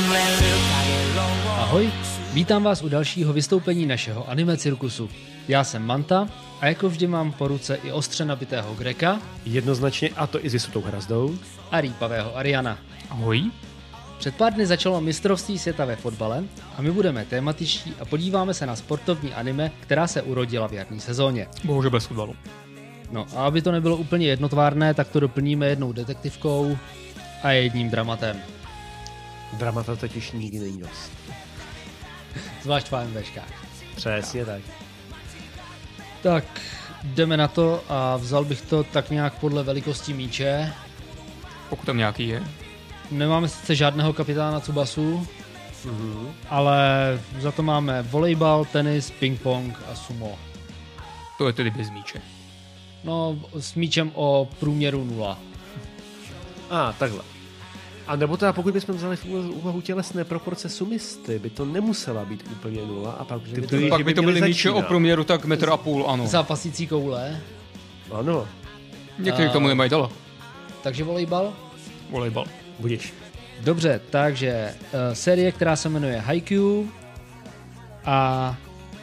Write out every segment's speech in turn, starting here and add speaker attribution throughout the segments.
Speaker 1: Ahoj, vítám vás u dalšího vystoupení našeho anime cirkusu. Já jsem Manta a jako vždy mám po ruce i ostře nabitého Greka.
Speaker 2: Jednoznačně, a to i s vysutou hrazdou.
Speaker 1: A rýpavého Ariana.
Speaker 3: Ahoj.
Speaker 1: Před pár dny začalo mistrovství světa ve fotbale a my budeme tématičtí a podíváme se na sportovní anime, která se urodila v jarní sezóně.
Speaker 3: Bohužel bez fotbalu.
Speaker 1: No a aby to nebylo úplně jednotvárné, tak to doplníme jednou detektivkou a jedním dramatem.
Speaker 2: Dramata totiž nikdy není dost.
Speaker 1: Zvlášť v AMVčkách.
Speaker 2: Přesně tak.
Speaker 1: Tak, jdeme na to a vzal bych to tak nějak podle velikosti míče.
Speaker 3: Pokud tam nějaký je.
Speaker 1: Nemáme sice žádného kapitána Tsubasu, ale za to máme volejbal, tenis, ping-pong a sumo.
Speaker 3: To je tedy bez míče.
Speaker 1: No, s míčem o průměru 0.
Speaker 2: Takhle. A nebo teda pokud bychom vzali v úvahu tělesné proporce sumisty, by to nemusela být úplně 0 a pak
Speaker 3: Pak by to byly míče o průměru tak 1,5 m, ano.
Speaker 1: Zápasící koule.
Speaker 2: Ano.
Speaker 3: Někteří k tomu nemají dalo.
Speaker 1: Takže volejbal?
Speaker 3: Volejbal.
Speaker 2: Budíš.
Speaker 1: Dobře, takže série, která se jmenuje Haikyuu a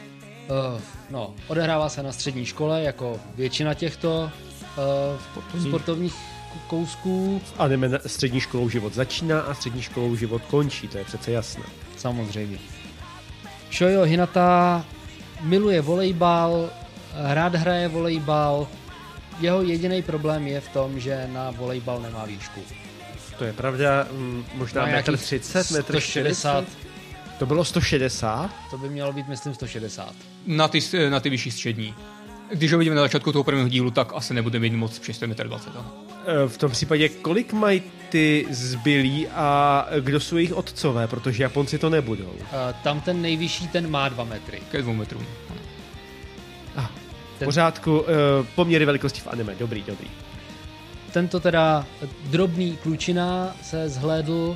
Speaker 1: odehrává se na střední škole, jako většina těchto sportovních kousků.
Speaker 2: Anime střední školou život začíná a střední školou život končí, to je přece jasné.
Speaker 1: Samozřejmě. Shoyo Hinata miluje volejbal, rád hraje volejbal, jeho jediný problém je v tom, že na volejbal nemá výšku.
Speaker 2: To je pravda, možná 1,30 m,
Speaker 1: 160.
Speaker 2: To bylo 160?
Speaker 1: To by mělo být, myslím, 160.
Speaker 3: Na ty vyšší střední. Když ho vidíme na začátku toho prvního dílu, tak asi nebude mít moc přes 1,20 m.
Speaker 2: V tom případě, kolik mají ty zbylí a kdo jsou jejich otcové, protože Japonci to nebudou?
Speaker 1: Tam ten nejvyšší, ten má 2 metry.
Speaker 3: Ke 2 metrům.
Speaker 2: V pořádku, poměry velikosti v anime, dobrý.
Speaker 1: Tento teda drobný klučina se zhlédl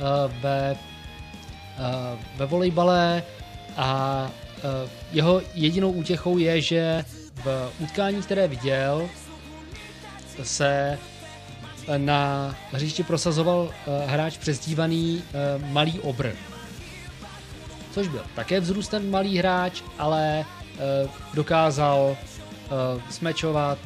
Speaker 1: ve volejbale a jeho jedinou útěchou je, že v utkání, které viděl, se na hřišti prosazoval hráč přezdívaný Malý obr. Což byl také vzrůstem malý hráč, ale dokázal smečovat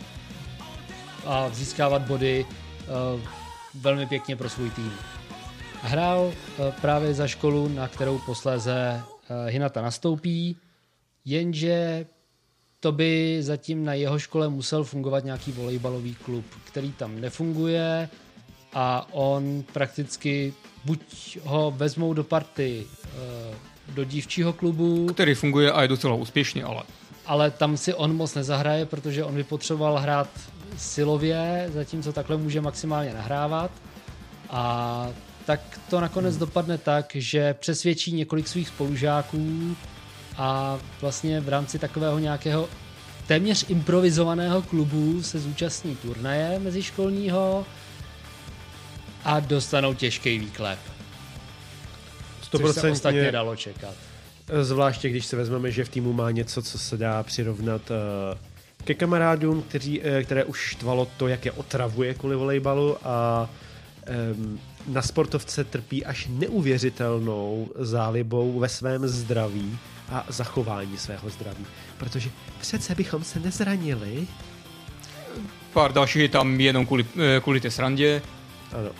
Speaker 1: a získávat body velmi pěkně pro svůj tým. Hrál právě za školu, na kterou posléze Hinata nastoupí, jenže to by zatím na jeho škole musel fungovat nějaký volejbalový klub, který tam nefunguje a on prakticky buď ho vezmou do party do dívčího klubu,
Speaker 3: Který funguje a je docela úspěšně,
Speaker 1: ale tam si on moc nezahraje, protože on by potřeboval hrát silově, zatímco takhle může maximálně nahrávat. A tak to nakonec dopadne tak, že přesvědčí několik svých spolužáků a vlastně v rámci takového nějakého téměř improvizovaného klubu se zúčastní turnaje meziškolního a dostanou těžký výklep. 100% což se ostatně dalo čekat.
Speaker 2: Zvláště když se vezmeme, že v týmu má něco, co se dá přirovnat ke kamarádům, které už štvalo to, jak je otravuje kvůli volejbalu a na sportovce trpí až neuvěřitelnou zálibou ve svém zdraví a zachování svého zdraví. Protože přece bychom se nezranili.
Speaker 3: Pár dalších je tam jenom kvůli té srandě.
Speaker 2: Ano.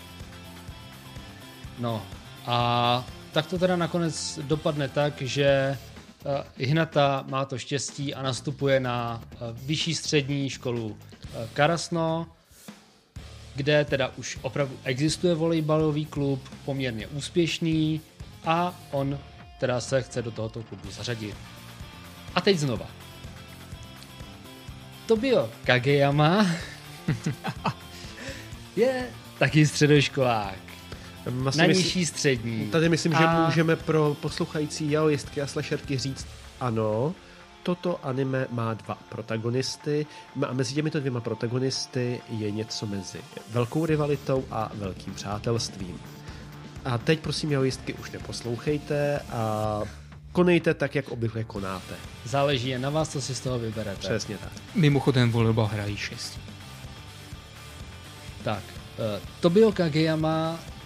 Speaker 1: No a tak to teda nakonec dopadne tak, že Hinata má to štěstí a nastupuje na vyšší střední školu Karasuno, kde teda už opravdu existuje volejbalový klub, poměrně úspěšný a on teda se chce do tohoto klubu zařadit. A teď znova. Tobio Kageyama je taky středoškolák. Na nižší střední.
Speaker 2: Tady myslím, že můžeme pro posluchající jaojistky a slasherky říct ano, toto anime má 2 protagonisty a mezi těmito 2 protagonisty je něco mezi velkou rivalitou a velkým přátelstvím. A teď prosím jaojistky už neposlouchejte a konejte tak, jak obvykle konáte.
Speaker 1: Záleží jen na vás, co si z toho vyberete.
Speaker 2: Přesně tak.
Speaker 3: Mimochodem volejbal hrají 6.
Speaker 1: Tak, Tobio Kageyama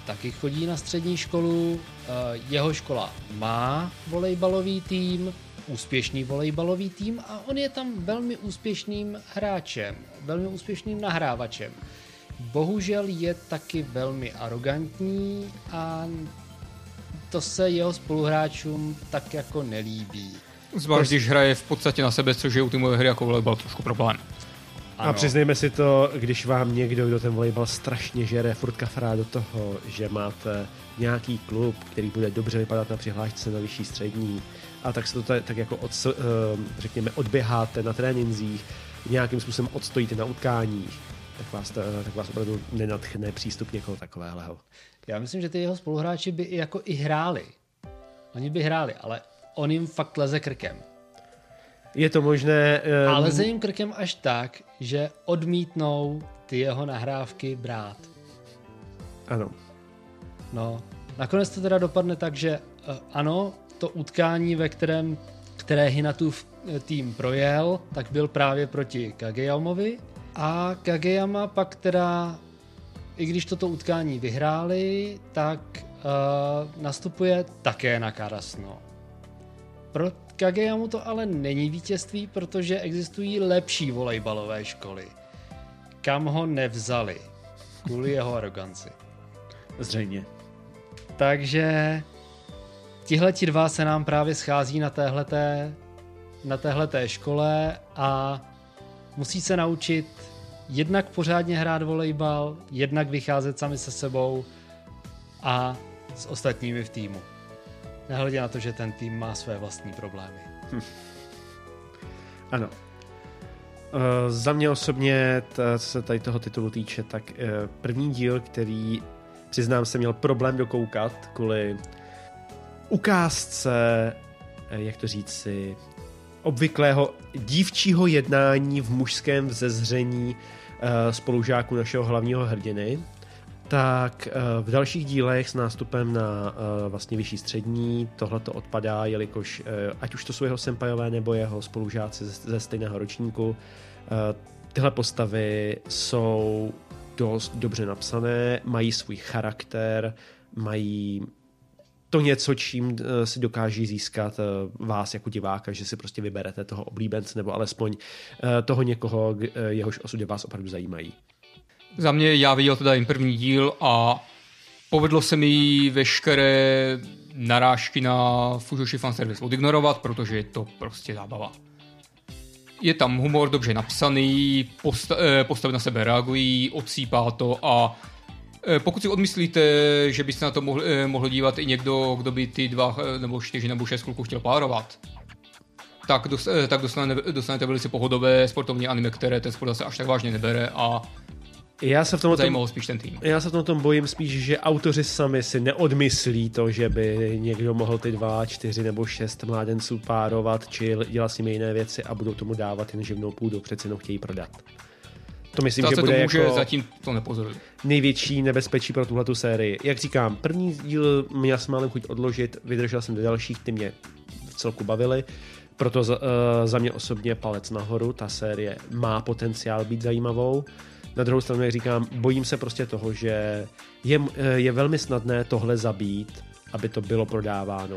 Speaker 1: taky chodí na střední školu, jeho škola má volejbalový tým, úspěšný volejbalový tým a on je tam velmi úspěšným hráčem, velmi úspěšným nahrávačem. Bohužel je taky velmi arrogantní a to se jeho spoluhráčům tak jako nelíbí.
Speaker 3: Zvlášť, když hraje v podstatě na sebe, což je u týmové hry jako volejbal trošku problém.
Speaker 2: Ano. A přiznejme si to, když vám někdo, kdo ten volejbal strašně žere, furt kafrá do toho, že máte nějaký klub, který bude dobře vypadat na přihlášce na vyšší střední, a tak se to tak jako řekněme odběháte na trénincích, nějakým způsobem odstojíte na utkáních, tak vás opravdu nenadchne přístup někoho takového.
Speaker 1: Já myslím, že ty jeho spoluhráči by i hráli. Oni by hráli, ale on jim fakt leze krkem.
Speaker 2: Je to možné.
Speaker 1: A leze jim krkem až tak, že odmítnou ty jeho nahrávky brát.
Speaker 2: Ano.
Speaker 1: No, nakonec to teda dopadne tak, že ano, to utkání, které Hinatův tým projel, tak byl právě proti Kageyamovi. A Kageyama pak teda, i když toto utkání vyhráli, tak nastupuje také na Karasno. Pro Kageyamu to ale není vítězství, protože existují lepší volejbalové školy. Kam ho nevzali. Kvůli jeho aroganci.
Speaker 2: Zřejmě.
Speaker 1: Takže tihleti dva se nám právě schází na téhleté škole a musí se naučit jednak pořádně hrát volejbal, jednak vycházet sami se sebou a s ostatními v týmu. Nehledě na to, že ten tým má své vlastní problémy.
Speaker 2: Ano. Za mě osobně, co se tady toho titulu týče, tak první díl, který, přiznám se, měl problém dokoukat kvůli ukázce, jak to říci, obvyklého dívčího jednání v mužském vzezření spolužáků našeho hlavního hrdiny, tak v dalších dílech s nástupem na vlastně vyšší střední tohleto odpadá, jelikož ať už to jsou jeho senpajové nebo jeho spolužáci ze stejného ročníku, tyhle postavy jsou dost dobře napsané, mají svůj charakter, mají to něco, čím si dokáží získat vás jako diváka, že si prostě vyberete toho oblíbence nebo alespoň toho někoho, jehož osudy vás opravdu zajímají.
Speaker 3: Za mě já viděl teda jen první díl a povedlo se mi veškeré narážky na Fujoshi fanservice odignorovat, protože je to prostě zábava. Je tam humor dobře napsaný, postavy na sebe reagují, odsýpá to a pokud si odmyslíte, že byste na to mohl dívat i někdo, kdo by ty 2 nebo 4 nebo 6 kluků chtěl párovat, tak dostanete velice pohodové sportovní anime, které ten sport zase až tak vážně nebere a zajímalo spíš ten tým.
Speaker 2: Já se v tom bojím spíš, že autoři sami si neodmyslí to, že by někdo mohl ty 2, 4 nebo 6 mládenců párovat, či dělat s nimi jiné věci a budou tomu dávat jen živnou půdu, přeci jenom chtějí prodat. To myslím, že bude jako
Speaker 3: zatím to nepozoruji.
Speaker 2: Největší nebezpečí pro tuhletu sérii. Jak říkám, první díl měl jsem málem chuť odložit, vydržel jsem do dalších, ty mě v celku bavily, proto za mě osobně palec nahoru, ta série má potenciál být zajímavou. Na druhou stranu, jak říkám, bojím se prostě toho, že je velmi snadné tohle zabít, aby to bylo prodáváno.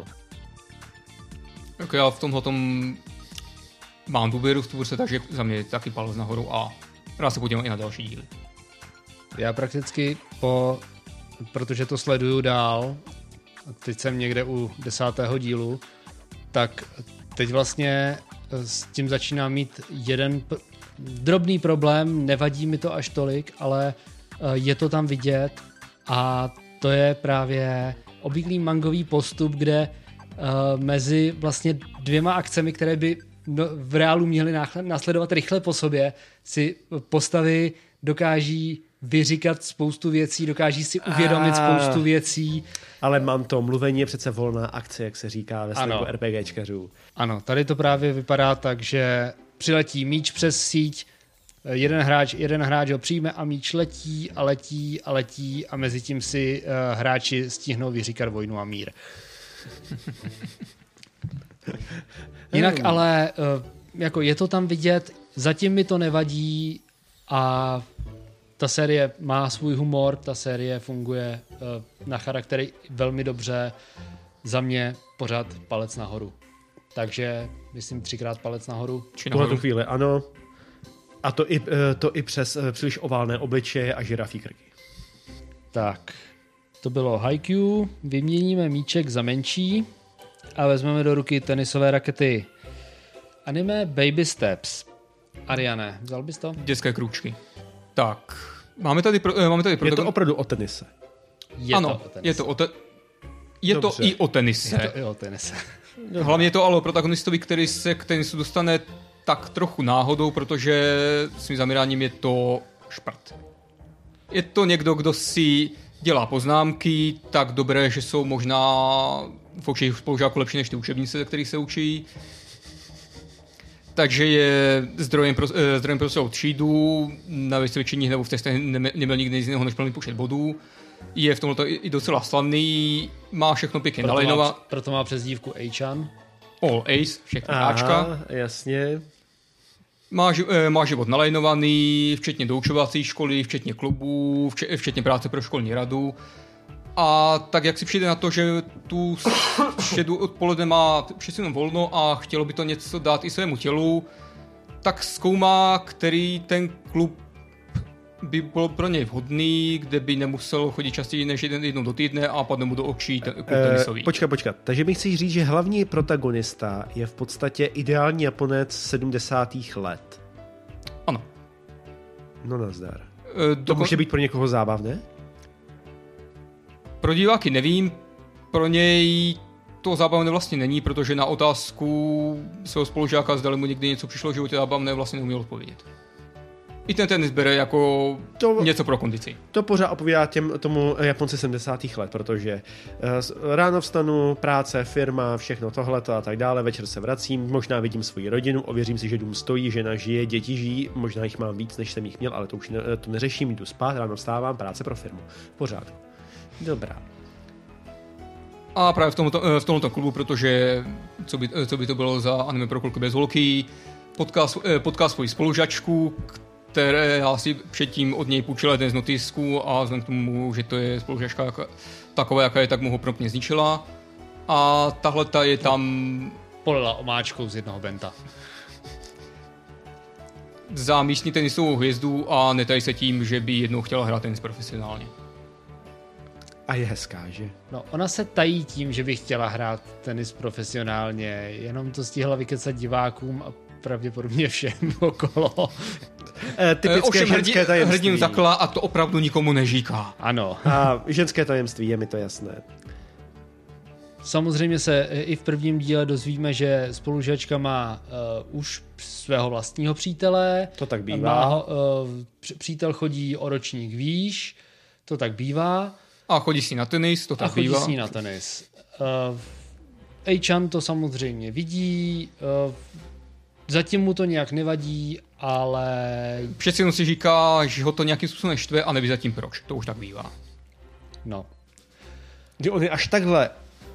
Speaker 3: Tak já v tomhletom mám důvěru v tvůrce, takže za mě taky palec nahoru a rád se podívám i na další díly.
Speaker 1: Já prakticky protože to sleduju dál, teď jsem někde u 10. dílu, tak teď vlastně s tím začínám mít jeden drobný problém, nevadí mi to až tolik, ale je to tam vidět a to je právě obvyklý mangový postup, kde mezi vlastně 2 akcemi, které by v reálu měly následovat rychle po sobě, si postavy dokáží vyříkat spoustu věcí, dokáží si uvědomit spoustu věcí.
Speaker 2: Ale mám to, mluvení je přece volná akce, jak se říká ve slangu RPGčkařů.
Speaker 1: Ano, tady to právě vypadá tak, že přiletí míč přes síť, jeden hráč ho přijme a míč letí a letí a letí a mezi tím si hráči stihnou vyříkat vojnu a mír. Jinak ale jako je to tam vidět, zatím mi to nevadí a Ta série má svůj humor, ta série funguje na charaktery velmi dobře. Za mě pořád palec nahoru. Takže myslím 3x palec nahoru.
Speaker 2: V tuhle chvíli ano. A to i přes příliš oválné obličeje a žirafí krky.
Speaker 1: Tak, to bylo Haikyuu. Vyměníme míček za menší a vezmeme do ruky tenisové rakety. Anime Baby Steps. Ariane, vzal bys to?
Speaker 3: Dětské krůčky. Tak, máme tady
Speaker 2: Je to opravdu o tenise.
Speaker 3: Je to i o tenise.
Speaker 1: Je to i o tenise.
Speaker 3: Hlavně je to ale o protagonistovi, který se k tenisu dostane tak trochu náhodou, protože svým zaměráním je to šprt. Je to někdo, kdo si dělá poznámky tak dobré, že jsou možná v očích spolužáků lepší než ty učebnice, kterých se učí. Takže je zdrojem pro celou třídu, na vysvědčení nebo v testech neměl nikdy nic jiného než plný počet bodů. Je v tomto i docela slavný, má všechno pěkně nalajnovat.
Speaker 1: Proto má přezdívku
Speaker 3: All Ace, všechno Ačka.
Speaker 2: Jasně.
Speaker 3: Má život nalajnovaný, včetně doučovací školy, včetně klubů, včetně práce pro školní radu. A tak jak si přijde na to, že tu středu odpoledne má přeci jenom volno a chtělo by to něco dát i svému tělu, tak zkoumá, který ten klub by byl pro něj vhodný, kde by nemusel chodit častěji než jednou do týdne a padne mu do očí klub tenisový.
Speaker 2: Počkat. Takže mi chceš říct, že hlavní protagonista je v podstatě ideální Japonec 70. let.
Speaker 3: Ano.
Speaker 2: No nazdar. To může být pro někoho zábavné?
Speaker 3: Pro diváky nevím, pro něj to zábavné vlastně není, protože na otázku svého spolužáka, zdali mu někdy něco přišlo v životě zábavné, vlastně neuměl odpovědět. I ten tenis bere jako něco pro kondici.
Speaker 2: To pořád odpovídá tomu Japonci 70. let, protože ráno vstanu, práce, firma, všechno tohleto a tak dále, večer se vracím, možná vidím svoji rodinu, ověřím si, že dům stojí, žena žije, děti žijí, možná jich mám víc, než jsem jich měl, ale to už to neřeším, jdu spát, ráno vstávám, práce pro firmu. Pořád. Dobrá.
Speaker 3: A právě v tomto klubu, protože co by to bylo za anime pro kluky bez holky, potká svoji spolužačku, které já si předtím od něj půjčila jeden z notisků a vzhledem k tomu, že to je spolužačka taková, jaká je, tak mu ho promptně zničila. A tahle ta je tam...
Speaker 1: Polila omáčkou z jednoho benta.
Speaker 3: Za místní tenisovou hvězdu a netají se tím, že by jednou chtěla hrát tenis profesionálně.
Speaker 2: A je hezká, že?
Speaker 1: No, ona se tají tím, že by chtěla hrát tenis profesionálně, jenom to stihla vykecat divákům a pravděpodobně všem okolo.
Speaker 2: Typické ženské tajemství.
Speaker 3: Hrdím zakla a to opravdu nikomu neříká.
Speaker 1: Ano.
Speaker 2: A ženské tajemství, je mi to jasné.
Speaker 1: Samozřejmě se i v prvním díle dozvíme, že spolužačka má už svého vlastního přítele.
Speaker 2: To tak bývá.
Speaker 1: Přítel chodí o ročník výš, to tak bývá.
Speaker 3: A chodí si na tenis, to tak bývá.
Speaker 1: A chodí si na tenis. Eichan to samozřejmě vidí, zatím mu to nějak nevadí, ale...
Speaker 3: Přeci jenom si říká, že ho to nějakým způsobem štve a neví zatím proč. To už tak bývá.
Speaker 1: No.
Speaker 2: Kdy on je až takhle...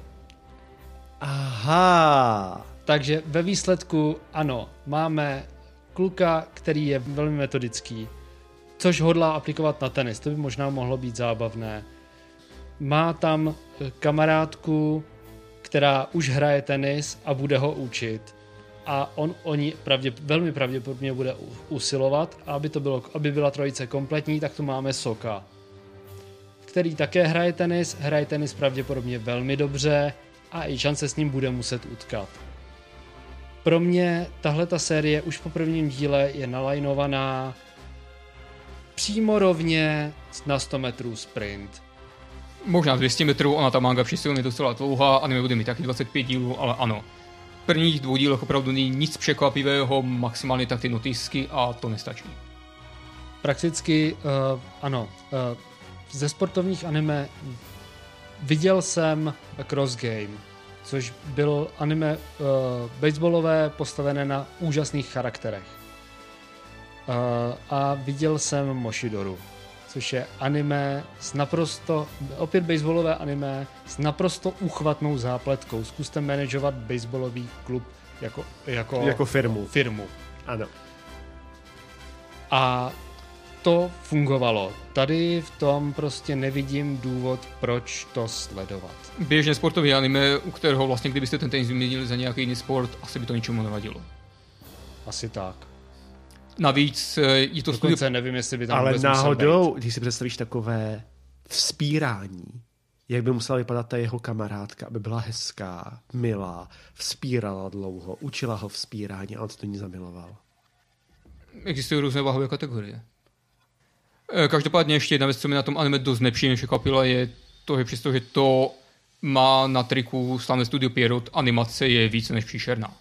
Speaker 2: Aha.
Speaker 1: Takže ve výsledku, ano, máme kluka, který je velmi metodický, což hodlá aplikovat na tenis. To by možná mohlo být zábavné. Má tam kamarádku, která už hraje tenis a bude ho učit. A on o ní velmi pravděpodobně bude usilovat. A aby byla trojice kompletní, tak tu máme Soka, který také hraje tenis pravděpodobně velmi dobře a Eichan se s ním bude muset utkat. Pro mě tahle ta série už po prvním díle je nalajnovaná přímo rovně na 100 metrů sprint.
Speaker 3: Možná 200 metrů, ona ta manga při je docela dlouhá, anime bude mít taky 25 dílů, ale ano. V prvních 2 dílech opravdu není nic překvapivého, maximálně tak ty notisky a to nestačí.
Speaker 1: Prakticky ano. Ze sportovních anime viděl jsem Cross Game, což byl anime baseballové postavené na úžasných charakterech. A viděl jsem Moshidoru, což je anime s naprosto, opět baseballové anime s naprosto uchvatnou zápletkou. Zkuste manažovat baseballový klub jako
Speaker 2: firmu.
Speaker 1: firmu.
Speaker 2: Ano.
Speaker 1: A to fungovalo. Tady v tom prostě nevidím důvod, proč to sledovat.
Speaker 3: Běžně sportový anime, u kterého vlastně, kdybyste ten tenis vyměnili za nějaký jiný sport, asi by to ničemu nevadilo.
Speaker 1: Asi tak.
Speaker 3: Navíc je to
Speaker 1: Dokonce nevím, jestli by tam
Speaker 2: ale
Speaker 1: vůbec
Speaker 2: náhodou, když si představíš takové vzpírání, jak by musela vypadat ta jeho kamarádka, aby byla hezká, milá, vzpírala dlouho, učila ho vzpírání a on se to ní zamiloval.
Speaker 3: Existují různé váhové kategorie. Každopádně ještě jedna věc, co mi na tom anime dost nepříjemně překvapila, je to, že přestože to má na triku slavné studio Pierrot, animace je více než příšerná.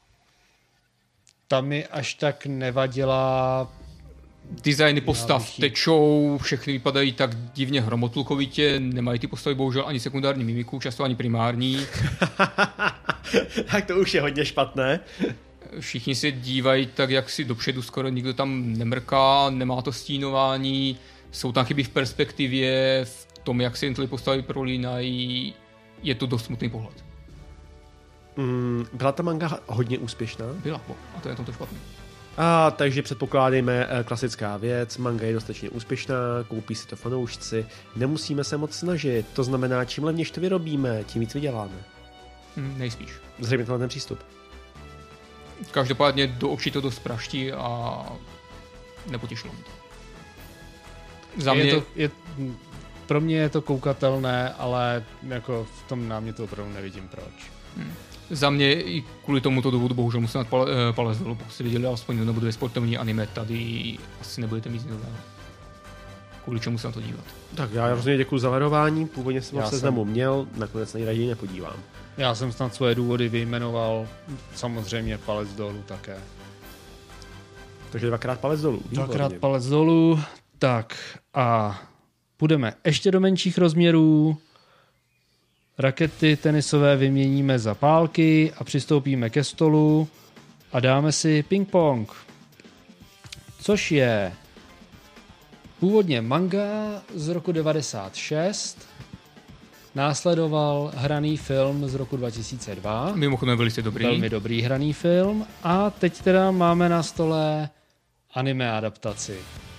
Speaker 1: Tam mi až tak nevadila.
Speaker 3: Designy postav tečou, všechny vypadají tak divně hromotlukovitě, nemají ty postavy bohužel ani sekundární mimiku, často ani primární.
Speaker 2: Tak to už je hodně špatné.
Speaker 3: Všichni se dívají tak, jak si dopředu, skoro nikdo tam nemrká, nemá to stínování, jsou tam chyby v perspektivě, v tom, jak se jen ty postavy prolínají, je to dost smutný pohled.
Speaker 2: Byla ta manga hodně úspěšná?
Speaker 3: Byla, a to je to špatný.
Speaker 2: A takže předpokládejme klasická věc, manga je dostatečně úspěšná, koupí si to fanoušci, nemusíme se moc snažit, to znamená, čím levněž to vyrobíme, tím víc vyděláme.
Speaker 3: Nejspíš.
Speaker 2: Zřejmě to ten přístup.
Speaker 3: Každopádně do očí to dost praští a nepotěšilo mě to. Za mě...
Speaker 1: Pro mě je to koukatelné, ale jako v tom námětu opravdu nevidím proč.
Speaker 3: Za mě i kvůli tomuto důvodu bohužel musím dát palec dolů. Pokud jste viděli alespoň jedno nebo dvě sportovní anime, tady asi nebudete mít nic nového. Kvůli čemu se na to dívat.
Speaker 2: Tak já hrozně děkuji za varování, původně jsem ho v seznamu měl, nakonec nejraději nepodívám.
Speaker 1: Já jsem snad svoje důvody vyjmenoval, samozřejmě palec dolů také.
Speaker 2: Takže dvakrát palec dolů.
Speaker 1: Dvakrát palec dolů, tak a půjdeme ještě do menších rozměrů. Rakety tenisové vyměníme za pálky a přistoupíme ke stolu a dáme si ping-pong, což je původně manga z roku 96, následoval hraný film z roku 2002.
Speaker 3: Mimochodem velice dobrý.
Speaker 1: Velmi dobrý hraný film a teď teda máme na stole anime adaptaci,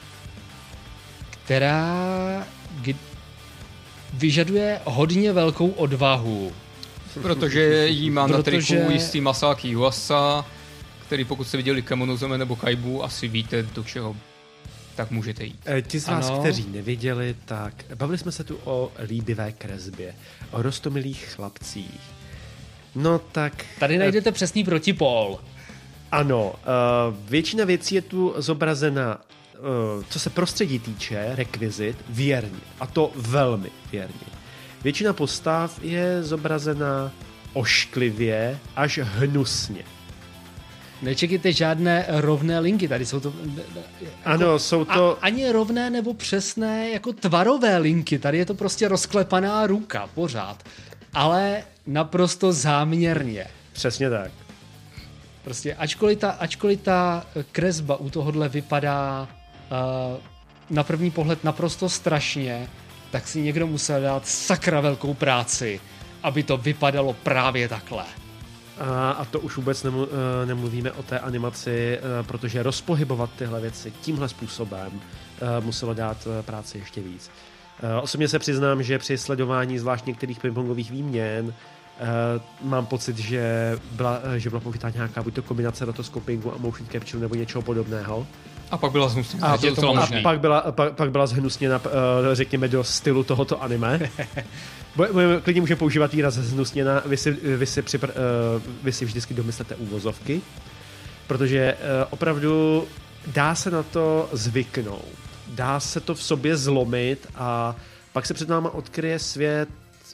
Speaker 1: která vyžaduje hodně velkou odvahu.
Speaker 3: Protože jí má na triku jistý Masaaki Yuasa, který pokud jste viděli Kemonozome nebo Kaibu, asi víte, do čeho tak můžete jít.
Speaker 2: Ti z vás, kteří neviděli, tak bavili jsme se tu o líbivé kresbě, o roztomilých chlapcích. No tak...
Speaker 1: Tady najdete přesný protipól.
Speaker 2: Ano, většina věcí je tu zobrazena, co se prostředí týče, rekvizit, věrně. A to velmi věrně. Většina postav je zobrazena ošklivě až hnusně.
Speaker 1: Nečekejte žádné rovné linky, tady jsou to...
Speaker 2: Ano, jsou to...
Speaker 1: Ani rovné nebo přesné jako tvarové linky, tady je to prostě rozklepaná ruka pořád, ale naprosto záměrně.
Speaker 2: Přesně tak.
Speaker 1: Prostě ačkoliv ta kresba u tohohle vypadá na první pohled naprosto strašně, tak si někdo musel dát sakra velkou práci, aby to vypadalo právě takhle.
Speaker 2: A to už vůbec nemluvíme o té animaci, protože rozpohybovat tyhle věci tímhle způsobem muselo dát práci ještě víc. Osobně se přiznám, že při sledování zvlášť některých pingpongových výměn mám pocit, že byla použitá nějaká buď to kombinace rotoskopingu a motion capture nebo něčeho podobného.
Speaker 3: A pak byla zhnusněna.
Speaker 2: Pak byla zhnusněna, řekněme, do stylu tohoto anime. Klidně můžeme používat výraz zhnusněna, vy si vždycky domyslete úvozovky, protože opravdu dá se na to zvyknout. Dá se to v sobě zlomit a pak se před náma odkryje svět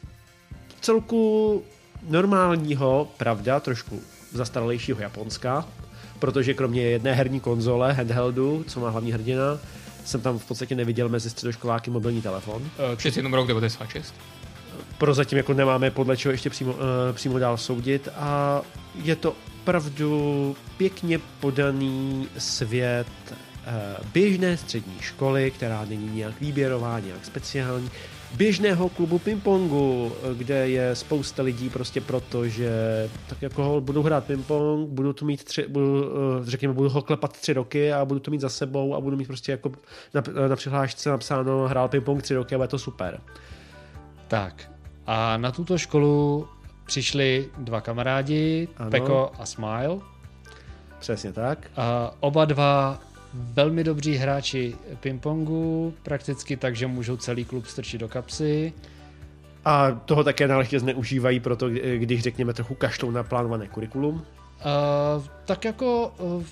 Speaker 2: celku normálního, pravda, trošku zastaralejšího Japonska, protože kromě jedné herní konzole, handheldu, co má hlavní hrdina, jsem tam v podstatě neviděl mezi středoškoláky mobilní telefon.
Speaker 3: Přes jenom rok 96.
Speaker 2: Prozatím jako nemáme podle čeho ještě přímo dál soudit a je to opravdu pěkně podaný svět běžné střední školy, která není nějak výběrová, nějak speciální, běžného klubu pingpongu, kde je spousta lidí prostě proto, že tak jako budu hrát pingpong, budu ho klepat 3 roky a budu to mít za sebou a budu mít prostě jako na přihlášce napsáno hrál pingpong 3 roky a bude to super.
Speaker 1: Tak a na tuto školu přišli 2 kamarádi, ano. Peko a Smile.
Speaker 2: Přesně tak.
Speaker 1: A oba 2 velmi dobří hráči pingpongu, prakticky tak, že můžou celý klub strčit do kapsy.
Speaker 2: A toho také náležitě zneužívají proto, když řekněme trochu kašlou na plánované kurikulum.
Speaker 1: Tak jako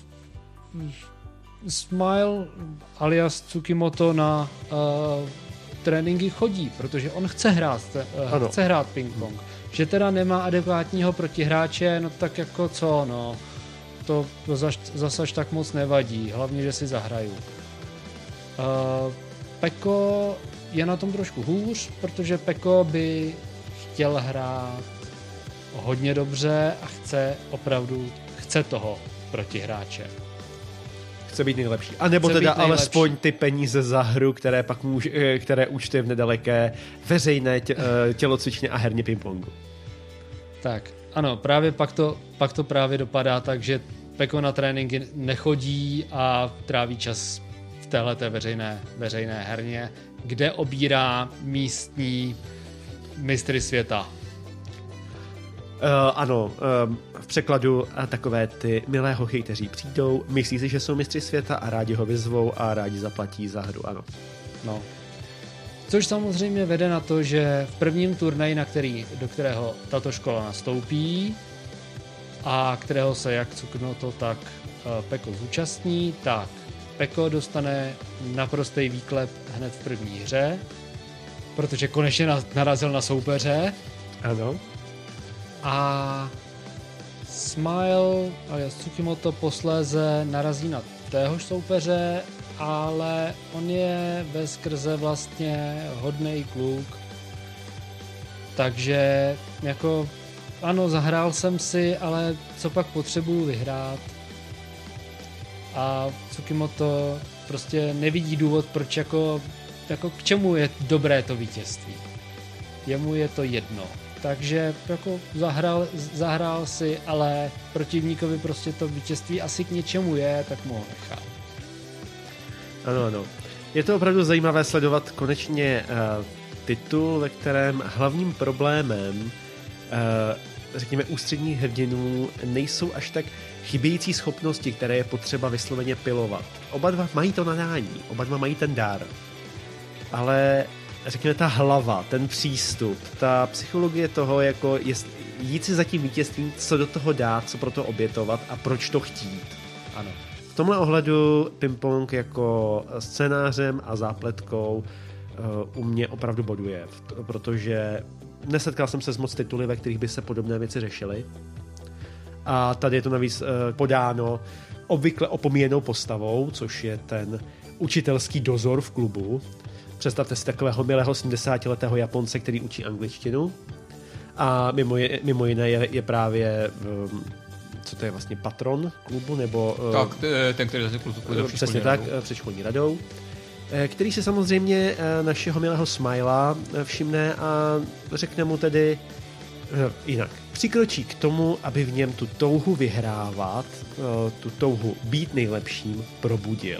Speaker 1: Smile alias Tsukimoto na tréninky chodí, protože on chce hrát pingpong. Že teda nemá adekvátního protihráče, no tak jako co, no. To zase tak moc nevadí, hlavně, že si zahraju. Peko je na tom trošku hůř, protože Peko by chtěl hrát hodně dobře a chce toho protihráče.
Speaker 2: Chce být nejlepší. A nebo teda alespoň ty peníze za hru, které účtuje v nedaleké veřejné tělocvičně a herně pingpongu. Tak,
Speaker 1: ano, právě pak to právě dopadá tak, že Peko na tréninky nechodí a tráví čas v téhleté veřejné herně, kde obírá místní mistry světa.
Speaker 2: Ano, v překladu takové ty milé hochy, kteří přijdou, myslí si, že jsou mistři světa a rádi ho vyzvou a rádi zaplatí za hru, ano.
Speaker 1: No. Což samozřejmě vede na to, že v prvním turnaji, do kterého tato škola nastoupí a kterého se jak Tsukimoto, tak Peko zúčastní, tak Peko dostane naprostý výklep hned v první hře, protože konečně narazil na soupeře.
Speaker 2: Ano.
Speaker 1: A Smile alias Tsukimoto posléze narazí na téhož soupeře, ale on je veskrze vlastně hodnej kluk. Takže jako ano, zahrál jsem si, ale co pak potřebuju vyhrát? A Tsukimoto prostě nevidí důvod, proč jako k čemu je dobré to vítězství. Jemu je to jedno. Takže jako zahrál si, ale protivníkovi prostě to vítězství asi k něčemu je, tak mu ho nechal.
Speaker 2: Ano. Je to opravdu zajímavé sledovat konečně titul, ve kterém hlavním problémem řekněme ústředních hrdinů nejsou až tak chybějící schopnosti, které je potřeba vysloveně pilovat. Oba dva mají to nadání, oba dva mají ten dar. Ale řekněme ta hlava, ten přístup, ta psychologie toho, jako jít si za tím vítězstvím, co do toho dát, co pro to obětovat a proč to chtít.
Speaker 1: Ano.
Speaker 2: V tomhle ohledu ping-pong jako scénářem a zápletkou u mě opravdu boduje, protože nesetkal jsem se s moc tituly, ve kterých by se podobné věci řešily. A tady je to navíc podáno obvykle opomíjenou postavou, což je ten učitelský dozor v klubu. Představte si takového milého 70letého Japonce, který učí angličtinu. A mimo jiné je právě co to je vlastně patron klubu, nebo...
Speaker 3: Tak, ten, který zase klubu
Speaker 2: přesně tak, předškolní radou. Který si samozřejmě našeho milého Smila všimne a řekne mu tedy jinak. Přikročí k tomu, aby v něm tu touhu vyhrávat, tu touhu být nejlepším, probudil.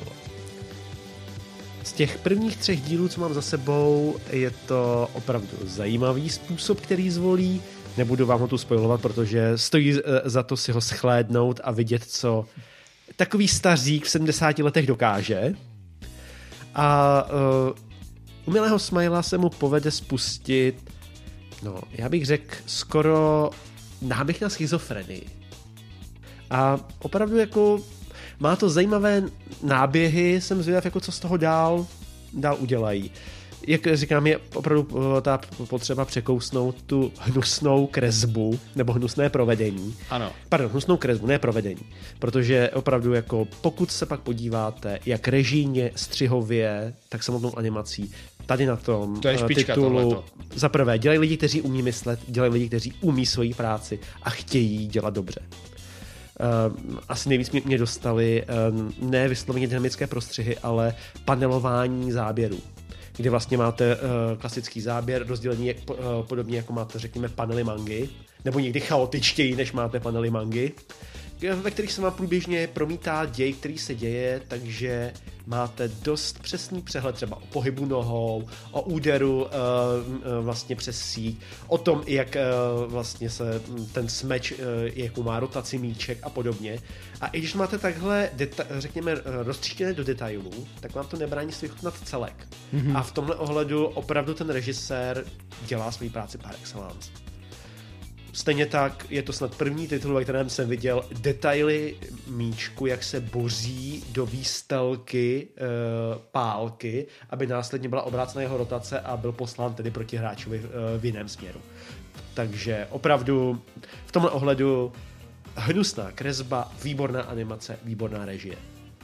Speaker 2: Z těch prvních 3 dílů, co mám za sebou, je to opravdu zajímavý způsob, který zvolí. Nebudu vám ho tu spoilovat, protože stojí za to si ho shlédnout a vidět, co takový stařík v 70 letech dokáže. A u milého Smila se mu povede spustit, no, já bych řekl, skoro náběh na schizofrenii. A opravdu jako má to zajímavé náběhy, jsem zvědav, jako co z toho dál udělají. Jak říkám, je opravdu ta potřeba překousnout tu hnusnou kresbu, nebo hnusné provedení.
Speaker 1: Ano.
Speaker 2: Pardon, hnusnou kresbu, ne provedení. Protože opravdu jako pokud se pak podíváte, jak režijně, střihově, tak samotnou animací, tady na tom
Speaker 1: to je špička
Speaker 2: titulu,
Speaker 1: tohleto.
Speaker 2: za prvé, dělají lidi, kteří umí myslet, dělají lidi, kteří umí svoji práci a chtějí dělat dobře. Asi nejvíc mě dostali ne vysloveně dynamické prostřihy, ale panelování záběrů. kdy vlastně máte klasický záběr, rozdělení podobně jako máte, řekněme, panely mangy, nebo někdy chaotičtěji, než máte panely mangy, ve kterých se vám průběžně promítá děj, který se děje, takže máte dost přesný přehled třeba o pohybu nohou, o úderu vlastně přes síť, o tom, jak vlastně se ten smeč, jakou má rotaci míček a podobně. A i když máte takhle, řekněme, roztříštěné do detailů, tak vám to nebrání si vychutnat celek. A v tomhle ohledu opravdu ten režisér dělá svou práci par excellence. Stejně tak je to snad první titul, ve kterém jsem viděl detaily míčku, jak se boří do výstelky pálky, aby následně byla obrácena jeho rotace a byl poslán tedy proti hráčovi v jiném směru. Takže opravdu v tomhle ohledu hnusná kresba, výborná animace, výborná režie.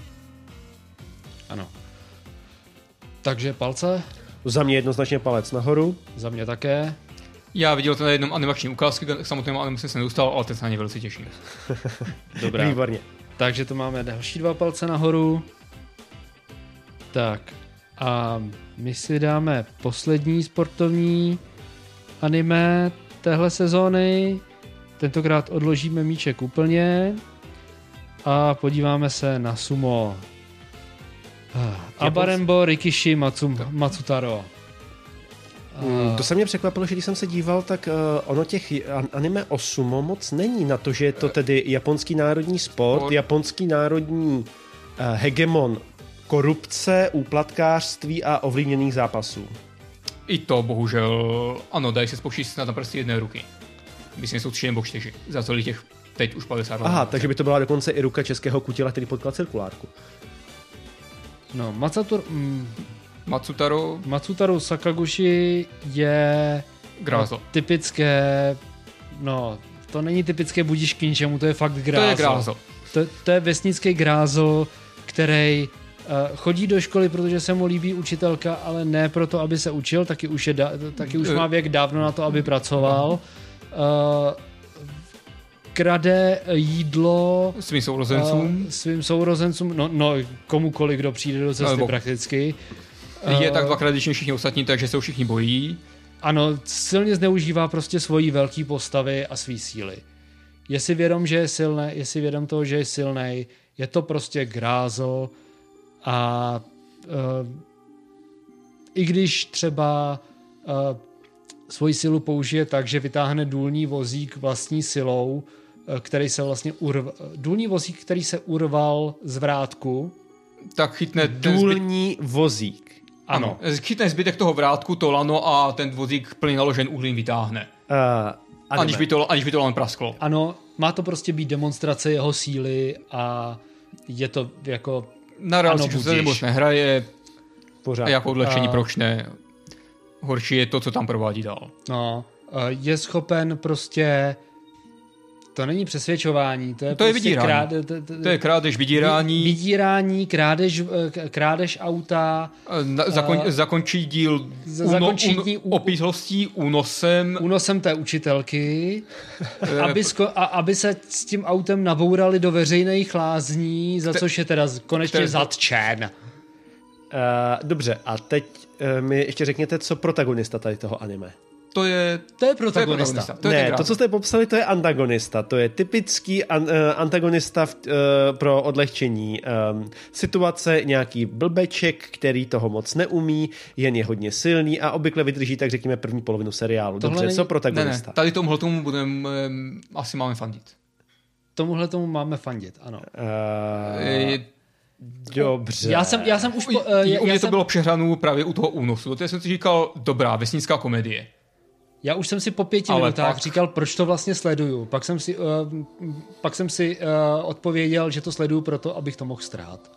Speaker 1: Ano. Takže palce?
Speaker 2: Za mě jednoznačně palec nahoru.
Speaker 1: Za mě také.
Speaker 3: Já viděl to na jednom animační ukázky, k samotnému animaci se nedostal, ale teď se na ně velice těším.
Speaker 1: Dobrá.
Speaker 2: Výborně.
Speaker 1: Takže to máme další 2 palce nahoru. Tak. A my si dáme poslední sportovní anime téhle sezóny. Tentokrát odložíme míček úplně a podíváme se na sumo. Abarembo Rikishi Matsutaro.
Speaker 2: To se mě překvapilo, že když jsem se díval, tak ono těch anime o sumo moc není na to, že je to tedy japonský národní sport, japonský národní hegemon korupce, úplatkářství a ovlivněných zápasů.
Speaker 3: I to bohužel, ano, dají se spočítat na prsty jedné ruky. Myslím, že jsou 3 nebo 4. Za celý těch teď už 50 let.
Speaker 2: Aha, takže by to byla dokonce i ruka českého kutila, který potkal cirkulárku.
Speaker 1: No,
Speaker 3: Matsutaro
Speaker 1: Sakaguchi je
Speaker 3: Grázo.
Speaker 1: Typické, no, to není typické budíš k ničemu, to je fakt grázo.
Speaker 3: To je grázo.
Speaker 1: To je vesnický grázo, který chodí do školy, protože se mu líbí učitelka, ale ne proto, aby se učil, taky už má věk dávno na to, aby pracoval. Krade jídlo svým sourozencům, no komukoliv, kdo přijde do cesty prakticky.
Speaker 3: Je tak 2krát větší než všichni ostatní, takže se ho všichni bojí.
Speaker 1: Ano, silně zneužívá prostě svojí velký postavy a svý síly. Je si vědom, že je silný, je si vědom toho, že je silný, je to prostě grázo a i když třeba svoji silu použije tak, že vytáhne důlní vozík vlastní silou, který se vlastně důlní vozík, který se urval z vrátku, tak chytne
Speaker 2: důlní vozík.
Speaker 3: Ano. Chytne zbytek toho vrátku, to lano a ten vozík plně naložen uhlím vytáhne. Aniž by to lano prasklo.
Speaker 1: Ano, má to prostě být demonstrace jeho síly a je to jako...
Speaker 3: Na reálci se nebo nehraje pořád. A jako odlečení proč ne? Horší je to, co tam provádí dál.
Speaker 1: No, je schopen prostě... To není přesvědčování, to je prostě
Speaker 3: vydírání. To je krádež, vydírání.
Speaker 1: Vydírání, krádež auta.
Speaker 3: Zakončí díl opíhlostí únosem.
Speaker 1: Únosem té učitelky, aby se s tím autem nabourali do veřejných lázní, za což je teda konečně zatčen.
Speaker 2: Dobře, a teď mi ještě řekněte, co protagonista tady toho anime.
Speaker 3: To je
Speaker 1: protagonista.
Speaker 2: To, co jste popsali, to je antagonista. To je typický antagonista pro odlehčení situace, nějaký blbeček, který toho moc neumí, jen je hodně silný a obvykle vydrží, tak řekněme, první polovinu seriálu. Dobře, co protagonista?
Speaker 3: Ne. Tady tomu budeme asi máme fandit.
Speaker 1: Tomuhle tomu máme fandit, ano.
Speaker 2: Dobře.
Speaker 1: Já jsem už...
Speaker 3: U mě to bylo přehranou právě u toho únosu. To jsem si říkal, dobrá, vesnická komedie.
Speaker 1: Já už jsem si po 5 minutách říkal, proč to vlastně sleduju. Pak jsem si odpověděl, že to sleduju proto, abych to mohl strát.